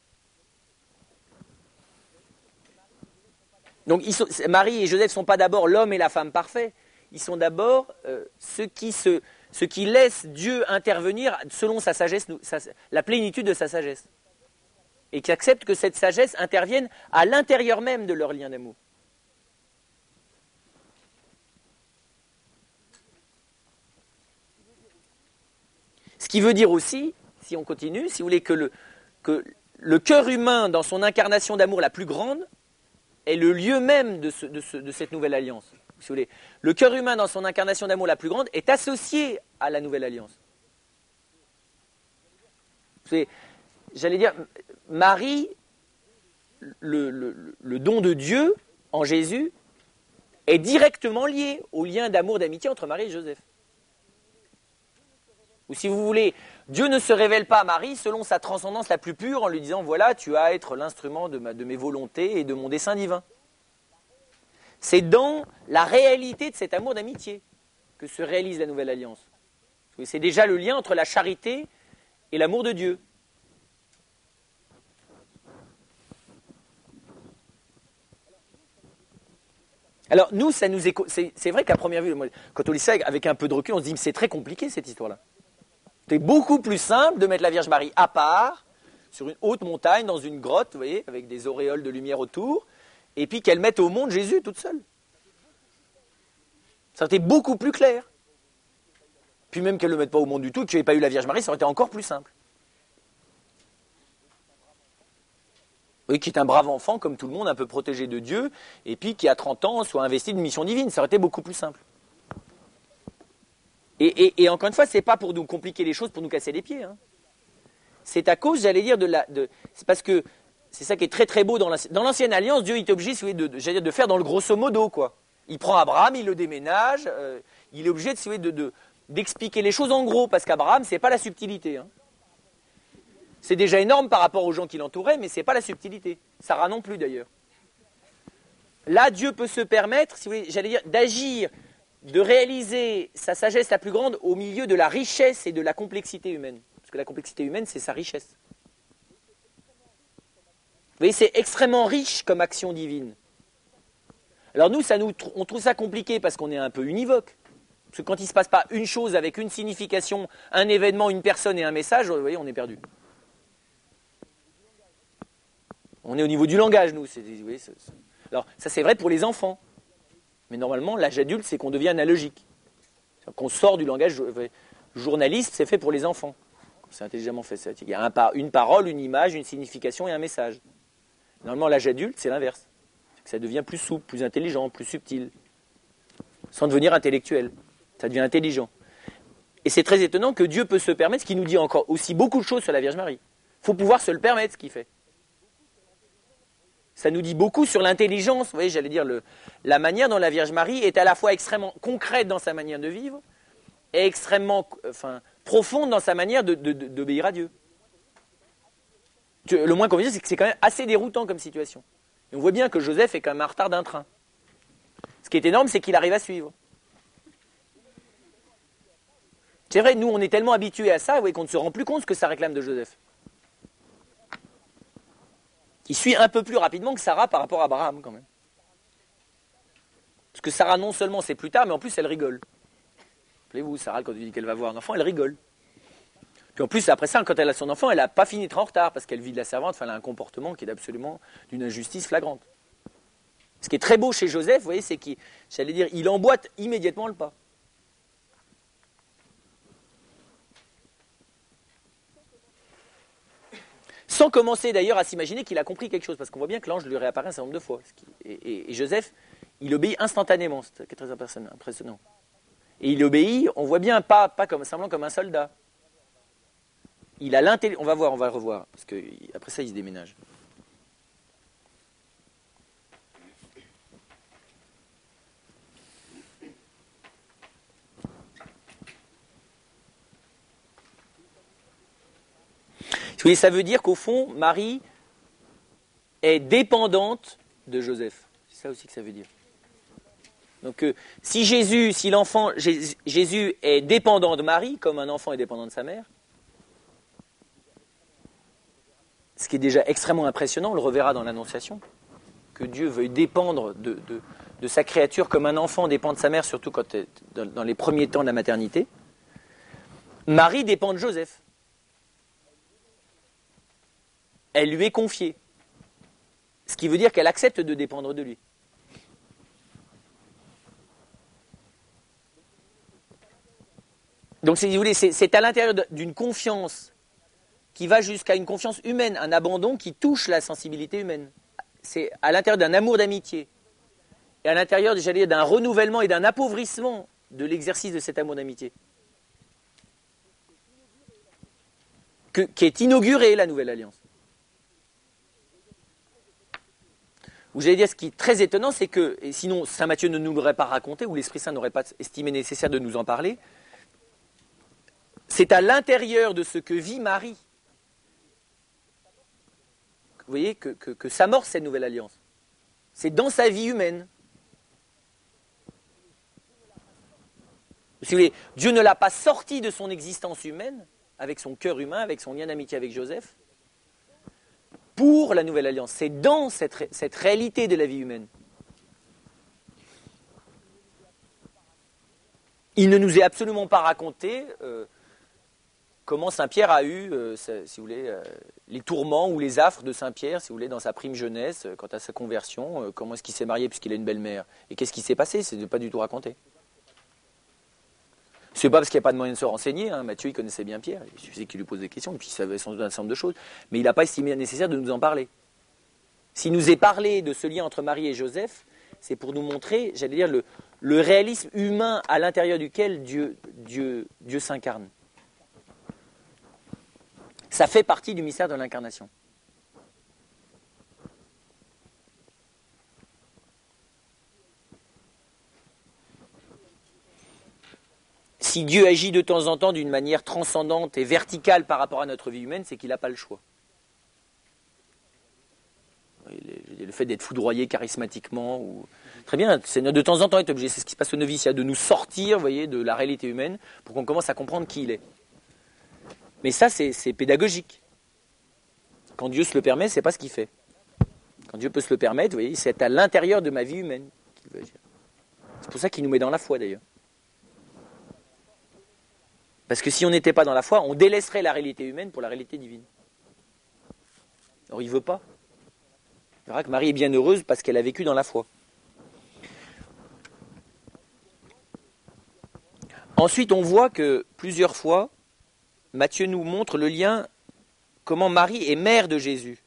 Donc ils sont, Marie et Joseph ne sont pas d'abord l'homme et la femme parfaits, ils sont d'abord euh, ceux, qui se, ceux qui laissent Dieu intervenir selon sa sagesse, sa, la plénitude de sa sagesse. Et qui acceptent que cette sagesse intervienne à l'intérieur même de leur lien d'amour. Ce qui veut dire aussi, si on continue, si vous voulez, que le, que le cœur humain, dans son incarnation d'amour la plus grande, est le lieu même de, ce, de, ce, de cette nouvelle alliance. Si vous voulez, le cœur humain, dans son incarnation d'amour la plus grande, est associé à la nouvelle alliance. C'est, j'allais dire, Marie, le, le, le don de Dieu en Jésus, est directement lié au lien d'amour, d'amitié entre Marie et Joseph. Ou si vous voulez, Dieu ne se révèle pas à Marie selon sa transcendance la plus pure en lui disant « Voilà, tu as à être l'instrument de, ma, de mes volontés et de mon dessein divin ». C'est dans la réalité de cet amour d'amitié que se réalise la nouvelle alliance. C'est déjà le lien entre la charité et l'amour de Dieu. Alors nous, ça nous éco... c'est, c'est vrai qu'à première vue, quand on lit ça avec un peu de recul, on se dit « c'est très compliqué cette histoire-là ». C'est beaucoup plus simple de mettre la Vierge Marie à part, sur une haute montagne, dans une grotte, vous voyez, avec des auréoles de lumière autour, et puis qu'elle mette au monde Jésus toute seule. Ça aurait été beaucoup plus clair. Puis même qu'elle ne le mette pas au monde du tout, qu'il n'y ait pas eu la Vierge Marie, ça aurait été encore plus simple. Oui, qui est un brave enfant, comme tout le monde, un peu protégé de Dieu, et puis qui, à trente ans, soit investi d'une mission divine. Ça aurait été beaucoup plus simple. Et, et, et encore une fois, ce n'est pas pour nous compliquer les choses, pour nous casser les pieds. Hein. C'est à cause, j'allais dire, de la... De, c'est parce que c'est ça qui est très très beau dans l'ancienne, dans l'ancienne alliance, Dieu il est obligé de, de, j'allais dire, de faire dans le grosso modo, quoi. Il prend Abraham, il le déménage, euh, il est obligé de, de, de, d'expliquer les choses en gros, parce qu'Abraham, ce n'est pas la subtilité. Hein. C'est déjà énorme par rapport aux gens qui l'entouraient, mais ce n'est pas la subtilité. Sarah non plus, d'ailleurs. Là, Dieu peut se permettre, si vous voulez, j'allais dire, d'agir, de réaliser sa sagesse la plus grande au milieu de la richesse et de la complexité humaine. Parce que la complexité humaine, c'est sa richesse. Vous voyez, c'est extrêmement riche comme action divine. Alors nous, ça nous, on trouve ça compliqué parce qu'on est un peu univoque. Parce que quand il ne se passe pas une chose avec une signification, un événement, une personne et un message, vous voyez, on est perdu. On est au niveau du langage, nous. C'est, vous voyez, c'est, c'est... Alors, ça c'est vrai pour les enfants. Mais normalement, l'âge adulte, c'est qu'on devient analogique. C'est-à-dire qu'on sort du langage journaliste, c'est fait pour les enfants. C'est intelligemment fait. Il y a un par, une parole, une image, une signification et un message. Normalement, l'âge adulte, c'est l'inverse. C'est que ça devient plus souple, plus intelligent, plus subtil. Sans devenir intellectuel. Ça devient intelligent. Et c'est très étonnant que Dieu peut se permettre, ce qui nous dit encore aussi beaucoup de choses sur la Vierge Marie. Il faut pouvoir se le permettre, ce qu'il fait. Ça nous dit beaucoup sur l'intelligence, vous voyez, j'allais dire, le, la manière dont la Vierge Marie est à la fois extrêmement concrète dans sa manière de vivre et extrêmement enfin, profonde dans sa manière de, de, de, d'obéir à Dieu. Le moins qu'on veut dire, c'est que c'est quand même assez déroutant comme situation. Et on voit bien que Joseph est quand même en retard d'un train. Ce qui est énorme, c'est qu'il arrive à suivre. C'est vrai, nous, on est tellement habitués à ça, vous voyez, qu'on ne se rend plus compte ce que ça réclame de Joseph. Il suit un peu plus rapidement que Sarah par rapport à Abraham, quand même. Parce que Sarah, non seulement c'est plus tard, mais en plus, elle rigole. Rappelez-vous, Sarah, quand elle dit qu'elle va avoir un enfant, elle rigole. Puis en plus, après ça, quand elle a son enfant, elle n'a pas fini d'être en retard, parce qu'elle vit de la servante, enfin, elle a un comportement qui est absolument d'une injustice flagrante. Ce qui est très beau chez Joseph, vous voyez, c'est qu'il, j'allais dire, il emboîte immédiatement le pas. Sans commencer d'ailleurs à s'imaginer qu'il a compris quelque chose, parce qu'on voit bien que l'ange lui réapparaît un certain nombre de fois. Et, et, et Joseph, il obéit instantanément, c'est très impressionnant. Et il obéit, on voit bien, pas, pas comme, simplement comme un soldat. il a l'intelligence. On va voir, on va le revoir, parce que après ça, il se déménage. Oui, ça veut dire qu'au fond, Marie est dépendante de Joseph. C'est ça aussi que ça veut dire. Donc, euh, si Jésus, si l'enfant, Jésus, Jésus est dépendant de Marie, comme un enfant est dépendant de sa mère, ce qui est déjà extrêmement impressionnant, on le reverra dans l'Annonciation, que Dieu veuille dépendre de, de, de sa créature comme un enfant dépend de sa mère, surtout quand, dans, dans les premiers temps de la maternité. Marie dépend de Joseph. Elle lui est confiée. Ce qui veut dire qu'elle accepte de dépendre de lui. Donc, si vous voulez, c'est, c'est à l'intérieur d'une confiance qui va jusqu'à une confiance humaine, un abandon qui touche la sensibilité humaine. C'est à l'intérieur d'un amour d'amitié et à l'intérieur, j'allais dire, d'un renouvellement et d'un appauvrissement de l'exercice de cet amour d'amitié que, qui est inaugurée la nouvelle alliance. Où j'allais dire, ce qui est très étonnant, c'est que, et sinon saint Matthieu ne nous l'aurait pas raconté, ou l'Esprit Saint n'aurait pas estimé nécessaire de nous en parler, c'est à l'intérieur de ce que vit Marie, vous voyez, que, que, que s'amorce cette nouvelle alliance. C'est dans sa vie humaine. Si vous voulez, Dieu ne l'a pas sorti de son existence humaine, avec son cœur humain, avec son lien d'amitié avec Joseph, pour la nouvelle alliance. C'est dans cette, cette réalité de la vie humaine. Il ne nous est absolument pas raconté euh, comment Saint Pierre a eu, euh, si vous voulez, euh, les tourments ou les affres de Saint Pierre, si vous voulez, dans sa prime jeunesse, euh, quant à sa conversion, euh, comment est-ce qu'il s'est marié puisqu'il a une belle-mère, et qu'est-ce qui s'est passé, c'est pas du tout raconté. C'est pas parce qu'il n'y a pas de moyen de se renseigner, hein. Matthieu il connaissait bien Pierre, il suffisait qu'il lui pose des questions, et puis il savait sans doute un certain nombre de choses, mais il n'a pas estimé nécessaire de nous en parler. S'il nous est parlé de ce lien entre Marie et Joseph, c'est pour nous montrer, j'allais dire, le, le réalisme humain à l'intérieur duquel Dieu, Dieu, Dieu s'incarne. Ça fait partie du mystère de l'incarnation. Si Dieu agit de temps en temps d'une manière transcendante et verticale par rapport à notre vie humaine, c'est qu'il n'a pas le choix. Le fait d'être foudroyé charismatiquement, ou... très bien, c'est de temps en temps être obligé, c'est ce qui se passe au noviciat, de nous sortir, vous voyez, de la réalité humaine pour qu'on commence à comprendre qui il est. Mais ça, c'est, c'est pédagogique. Quand Dieu se le permet, c'est pas ce qu'il fait. Quand Dieu peut se le permettre, vous voyez, c'est à l'intérieur de ma vie humaine qu'il veut agir. C'est pour ça qu'il nous met dans la foi d'ailleurs. Parce que si on n'était pas dans la foi, on délaisserait la réalité humaine pour la réalité divine. Alors il ne veut pas. Il verra que Marie est bien heureuse parce qu'elle a vécu dans la foi. Ensuite, on voit que plusieurs fois, Matthieu nous montre le lien, comment Marie est mère de Jésus.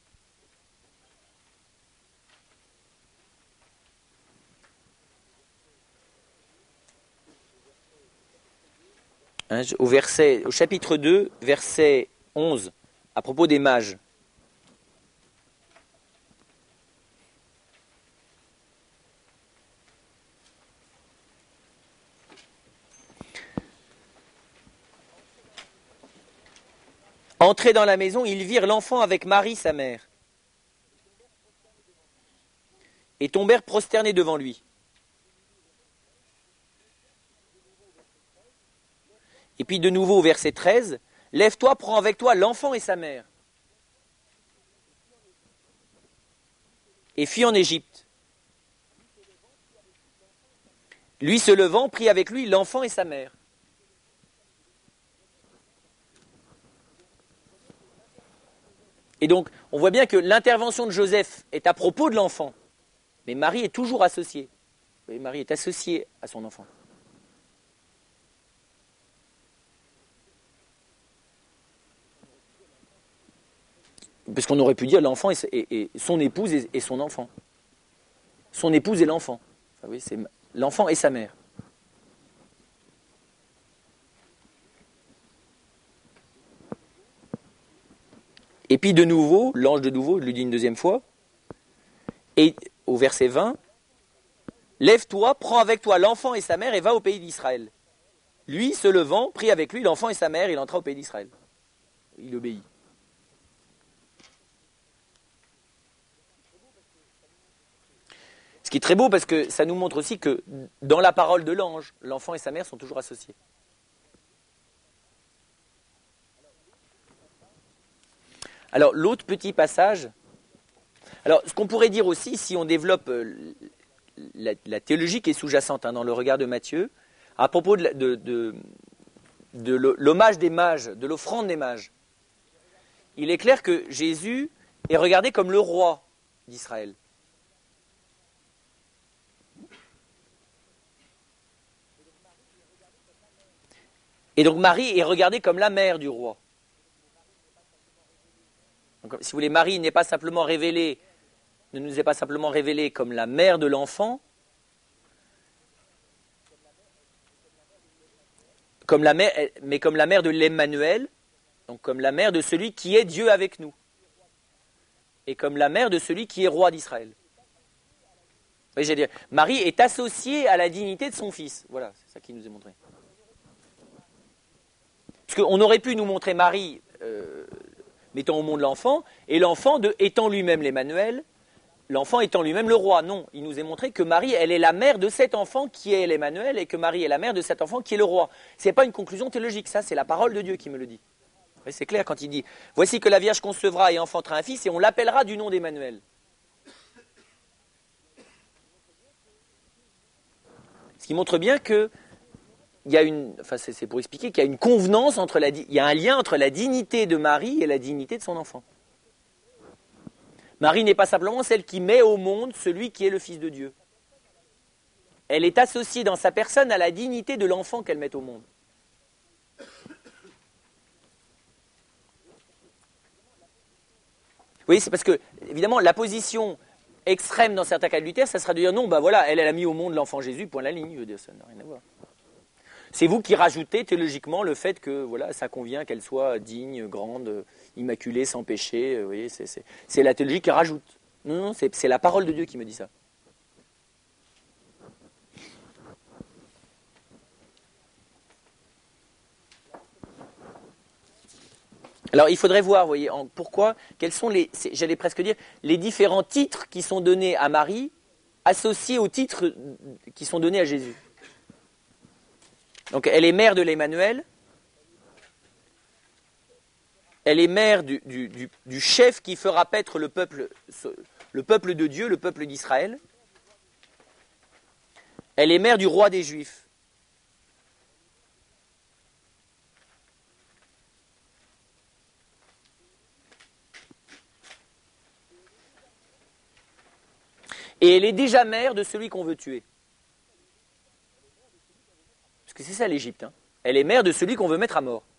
Hein, au, verset, au chapitre deux, verset onze, à propos des mages. Entrés dans la maison, ils virent l'enfant avec Marie, sa mère, et tombèrent prosternés devant lui. Et puis de nouveau au verset treize, « Lève-toi, prends avec toi l'enfant et sa mère, et fuis en Égypte. » Lui se levant, prit avec lui l'enfant et sa mère. Et donc, on voit bien que l'intervention de Joseph est à propos de l'enfant, mais Marie est toujours associée. Vous voyez, Marie est associée à son enfant. Parce qu'on aurait pu dire l'enfant et, et, et son épouse et, et son enfant. Son épouse et l'enfant. Enfin, oui, c'est l'enfant et sa mère. Et puis de nouveau, l'ange de nouveau lui dit une deuxième fois, et au verset vingt, « Lève-toi, prends avec toi l'enfant et sa mère et va au pays d'Israël. » Lui, se levant, prit avec lui l'enfant et sa mère, il entra au pays d'Israël. Il obéit. Ce qui est très beau parce que ça nous montre aussi que dans la parole de l'ange, l'enfant et sa mère sont toujours associés. Alors l'autre petit passage, alors ce qu'on pourrait dire aussi, si on développe euh, la, la théologie qui est sous-jacente hein, dans le regard de Matthieu, à propos de, de, de, de l'hommage des mages, de l'offrande des mages, il est clair que Jésus est regardé comme le roi d'Israël. Et donc Marie est regardée comme la mère du roi. Donc, si vous voulez, Marie n'est pas simplement révélée, ne nous est pas simplement révélée comme la mère de l'enfant, comme la mère, mais comme la mère de l'Emmanuel, donc comme la mère de celui qui est Dieu avec nous, et comme la mère de celui qui est roi d'Israël. Vous voyez, j'allais dire, Marie est associée à la dignité de son fils. Voilà, c'est ça qui nous est montré. Parce qu'on aurait pu nous montrer Marie euh, mettant au monde l'enfant, et l'enfant de, étant lui-même l'Emmanuel, l'enfant étant lui-même le roi. Non, il nous est montré que Marie, elle est la mère de cet enfant qui est l'Emmanuel, et que Marie est la mère de cet enfant qui est le roi. Ce n'est pas une conclusion théologique, ça, c'est la parole de Dieu qui me le dit. Et c'est clair quand il dit « Voici que la Vierge concevra et enfantera un fils, et on l'appellera du nom d'Emmanuel. » Ce qui montre bien que il y a une, enfin c'est, c'est pour expliquer qu'il y a une convenance entre la, il y a un lien entre la dignité de Marie et la dignité de son enfant. Marie n'est pas simplement celle qui met au monde celui qui est le Fils de Dieu. Elle est associée dans sa personne à la dignité de l'enfant qu'elle met au monde. Oui, c'est parce que, évidemment, la position extrême dans certains cas de Luther, ça sera de dire non, ben voilà, elle, elle a mis au monde l'enfant Jésus, point la ligne, je veux dire, ça n'a rien à voir. C'est vous qui rajoutez théologiquement le fait que voilà, ça convient qu'elle soit digne, grande, immaculée, sans péché. Vous voyez, c'est, c'est, c'est la théologie qui rajoute. Non, non, c'est, c'est la parole de Dieu qui me dit ça. Alors, il faudrait voir, vous voyez, en, pourquoi, quels sont les, j'allais presque dire, les différents titres qui sont donnés à Marie, associés aux titres qui sont donnés à Jésus. Donc, elle est mère de l'Emmanuel, elle est mère du, du, du, du chef qui fera paître le peuple, le peuple de Dieu, le peuple d'Israël. Elle est mère du roi des Juifs. Et elle est déjà mère de celui qu'on veut tuer. Parce que c'est ça l'Égypte. Hein. Elle est mère de celui qu'on veut mettre à mort.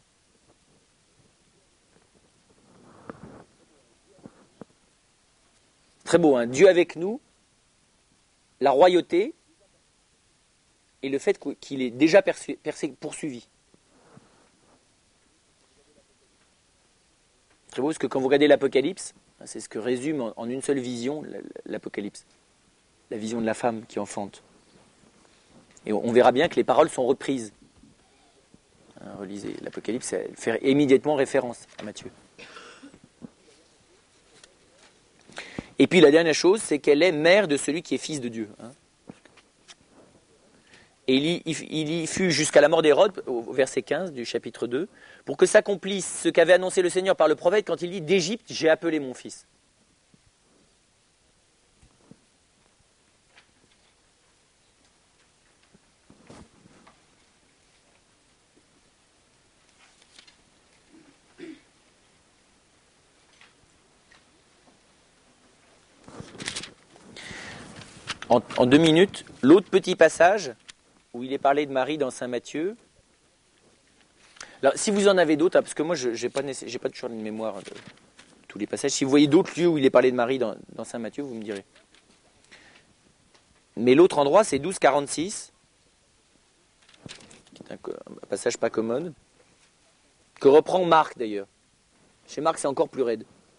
Très beau, hein. Dieu avec nous, la royauté et le fait qu'il est déjà persu- persu- poursuivi. Très beau parce que quand vous regardez l'Apocalypse, c'est ce que résume en, en une seule vision l'Apocalypse. La vision de la femme qui enfante. Et on verra bien que les paroles sont reprises. Hein, relisez l'Apocalypse, elle fait immédiatement référence à Matthieu. Et puis la dernière chose, c'est qu'elle est mère de celui qui est fils de Dieu. Hein. Et il y, il y fut jusqu'à la mort d'Hérode, au verset quinze du chapitre deux, pour que s'accomplisse ce qu'avait annoncé le Seigneur par le prophète quand il dit « D'Égypte, j'ai appelé mon fils ». En, en deux minutes, l'autre petit passage où il est parlé de Marie dans Saint Matthieu. Alors, si vous en avez d'autres, parce que moi, je n'ai pas, j'ai pas toujours une mémoire de tous les passages. Si vous voyez d'autres lieux où il est parlé de Marie dans, dans Saint Matthieu, vous me direz. Mais l'autre endroit, c'est douze quarante-six, qui est un, un passage pas commode, que reprend Marc d'ailleurs. Chez Marc, c'est encore plus raide.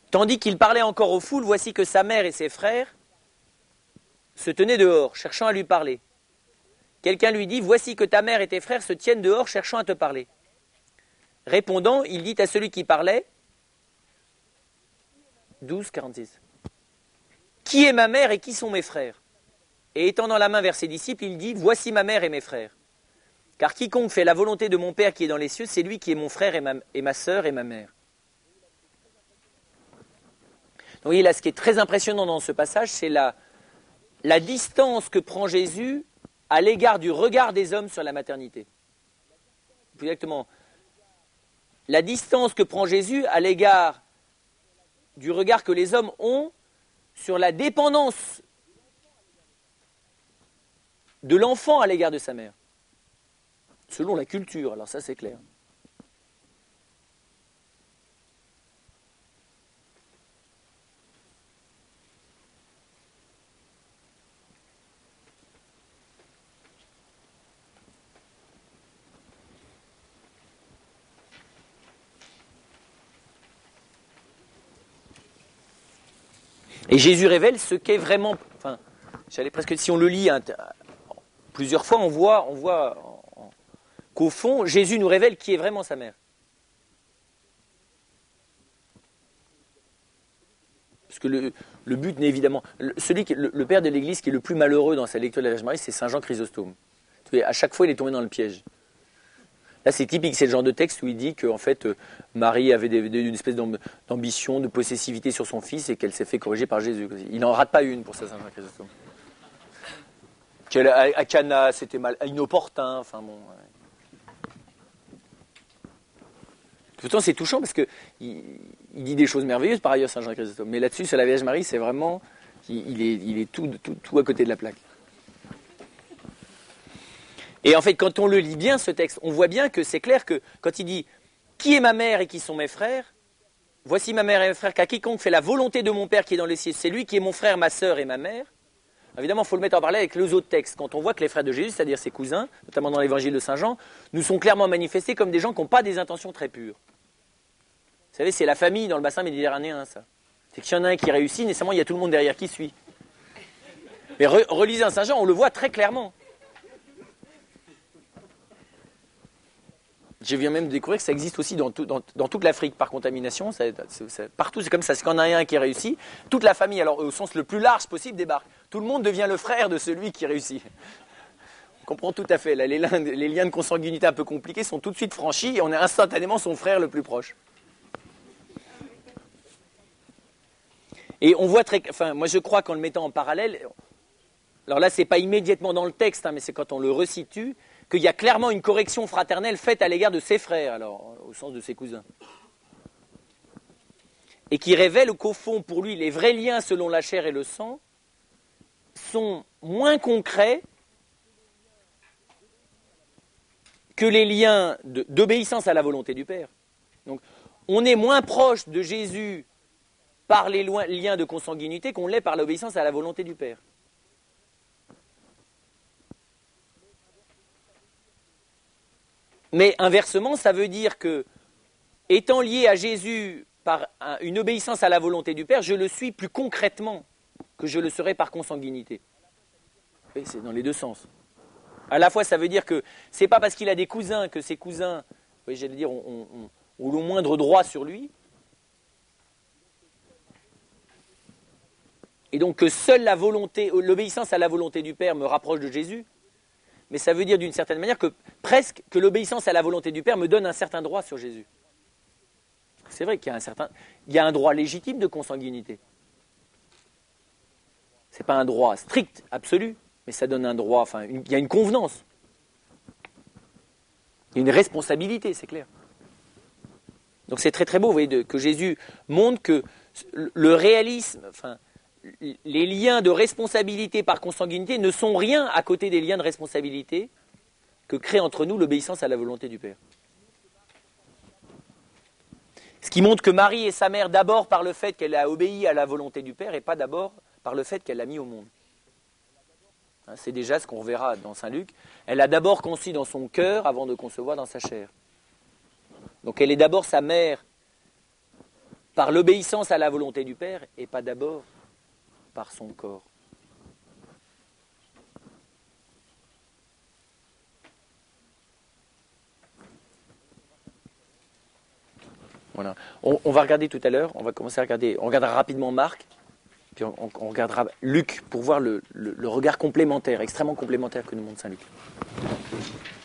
Tandis qu'il parlait encore aux foules, voici que sa mère et ses frères se tenaient dehors, cherchant à lui parler. Quelqu'un lui dit, voici que ta mère et tes frères se tiennent dehors, cherchant à te parler. Répondant, il dit à celui qui parlait, douze, quarante-six, qui est ma mère et qui sont mes frères? Et étendant la main vers ses disciples, il dit, voici ma mère et mes frères. Car quiconque fait la volonté de mon Père qui est dans les cieux, c'est lui qui est mon frère et ma, et ma sœur et ma mère. Donc, vous voyez, là, ce qui est très impressionnant dans ce passage, c'est la, la distance que prend Jésus à l'égard du regard des hommes sur la maternité. Plus exactement, la distance que prend Jésus à l'égard du regard que les hommes ont sur la dépendance de l'enfant à l'égard de sa mère. Selon la culture, alors ça c'est clair. Et Jésus révèle ce qu'est vraiment, enfin, j'allais presque dire, si on le lit hein, plusieurs fois, on voit, on voit en, qu'au fond, Jésus nous révèle qui est vraiment sa mère. Parce que le, le but n'est évidemment, le, celui qui, le, le père de l'Église qui est le plus malheureux dans sa lecture de la Vierge Marie, c'est Saint Jean Chrysostome. À chaque fois, il est tombé dans le piège. Là, c'est typique, c'est le genre de texte où il dit qu'en fait, Marie avait des, des, une espèce d'ambition, de possessivité sur son fils et qu'elle s'est fait corriger par Jésus. Il n'en rate pas une pour ça, Saint Jean Chrysostome. Qu'elle, à, à Cana, c'était mal, inopportun, enfin bon. Ouais. Pourtant, c'est touchant parce que il, il dit des choses merveilleuses par ailleurs, Saint Jean Chrysostome. Mais là-dessus, sur la Vierge Marie, c'est vraiment, il, il est, il est tout, tout, tout à côté de la plaque. Et en fait, quand on le lit bien, ce texte, on voit bien que c'est clair que quand il dit « Qui est ma mère et qui sont mes frères ?» Voici ma mère et mes frères, qu'à quiconque fait la volonté de mon Père qui est dans les cieux, c'est lui qui est mon frère, ma sœur et ma mère. Évidemment, il faut le mettre en parallèle avec les autres textes. Quand on voit que les frères de Jésus, c'est-à-dire ses cousins, notamment dans l'évangile de Saint Jean, nous sont clairement manifestés comme des gens qui n'ont pas des intentions très pures. Vous savez, c'est la famille dans le bassin méditerranéen, ça. C'est qu'il y en a un qui réussit, nécessairement, il y a tout le monde derrière qui suit. Mais re- relisez un Saint Jean, on le voit très clairement. Je viens même de découvrir que ça existe aussi dans, tout, dans, dans toute l'Afrique par contamination. Ça, c'est, c'est, partout, c'est comme ça. C'est quand on a un qui réussit, toute la famille, alors au sens le plus large possible, débarque. Tout le monde devient le frère de celui qui réussit. On comprend tout à fait. Là, les, liens, les liens de consanguinité un peu compliqués sont tout de suite franchis et on est instantanément son frère le plus proche. Et on voit très... Enfin, moi je crois qu'en le mettant en parallèle... Alors là, c'est pas immédiatement dans le texte, hein, mais c'est quand on le resitue, qu'il y a clairement une correction fraternelle faite à l'égard de ses frères, alors, au sens de ses cousins. Et qui révèle qu'au fond, pour lui, les vrais liens selon la chair et le sang sont moins concrets que les liens de, d'obéissance à la volonté du Père. Donc, on est moins proche de Jésus par les loin, liens de consanguinité qu'on l'est par l'obéissance à la volonté du Père. Mais inversement, ça veut dire que, étant lié à Jésus par un, une obéissance à la volonté du Père, je le suis plus concrètement que je le serais par consanguinité. Et c'est dans les deux sens. À la fois, ça veut dire que c'est pas parce qu'il a des cousins que ses cousins, oui, j'allais dire, ont, ont, ont le moindre droit sur lui. Et donc que seule la volonté, l'obéissance à la volonté du Père me rapproche de Jésus. Mais ça veut dire d'une certaine manière que presque que l'obéissance à la volonté du Père me donne un certain droit sur Jésus. C'est vrai qu'il y a un certain, il y a un droit légitime de consanguinité. Ce n'est pas un droit strict, absolu, mais ça donne un droit, enfin, une, il y a une convenance. Il y a une responsabilité, c'est clair. Donc c'est très très beau, vous voyez, de, que Jésus montre que le réalisme, enfin, les liens de responsabilité par consanguinité ne sont rien à côté des liens de responsabilité que crée entre nous l'obéissance à la volonté du Père. Ce qui montre que Marie est sa mère d'abord par le fait qu'elle a obéi à la volonté du Père et pas d'abord par le fait qu'elle l'a mis au monde. C'est déjà ce qu'on verra dans Saint Luc. Elle a d'abord conçu dans son cœur avant de concevoir dans sa chair. Donc elle est d'abord sa mère par l'obéissance à la volonté du Père et pas d'abord par son corps. Voilà. On, on va regarder tout à l'heure, on va commencer à regarder, on regardera rapidement Marc, puis on, on, on regardera Luc pour voir le, le, le regard complémentaire, extrêmement complémentaire que nous montre Saint Luc.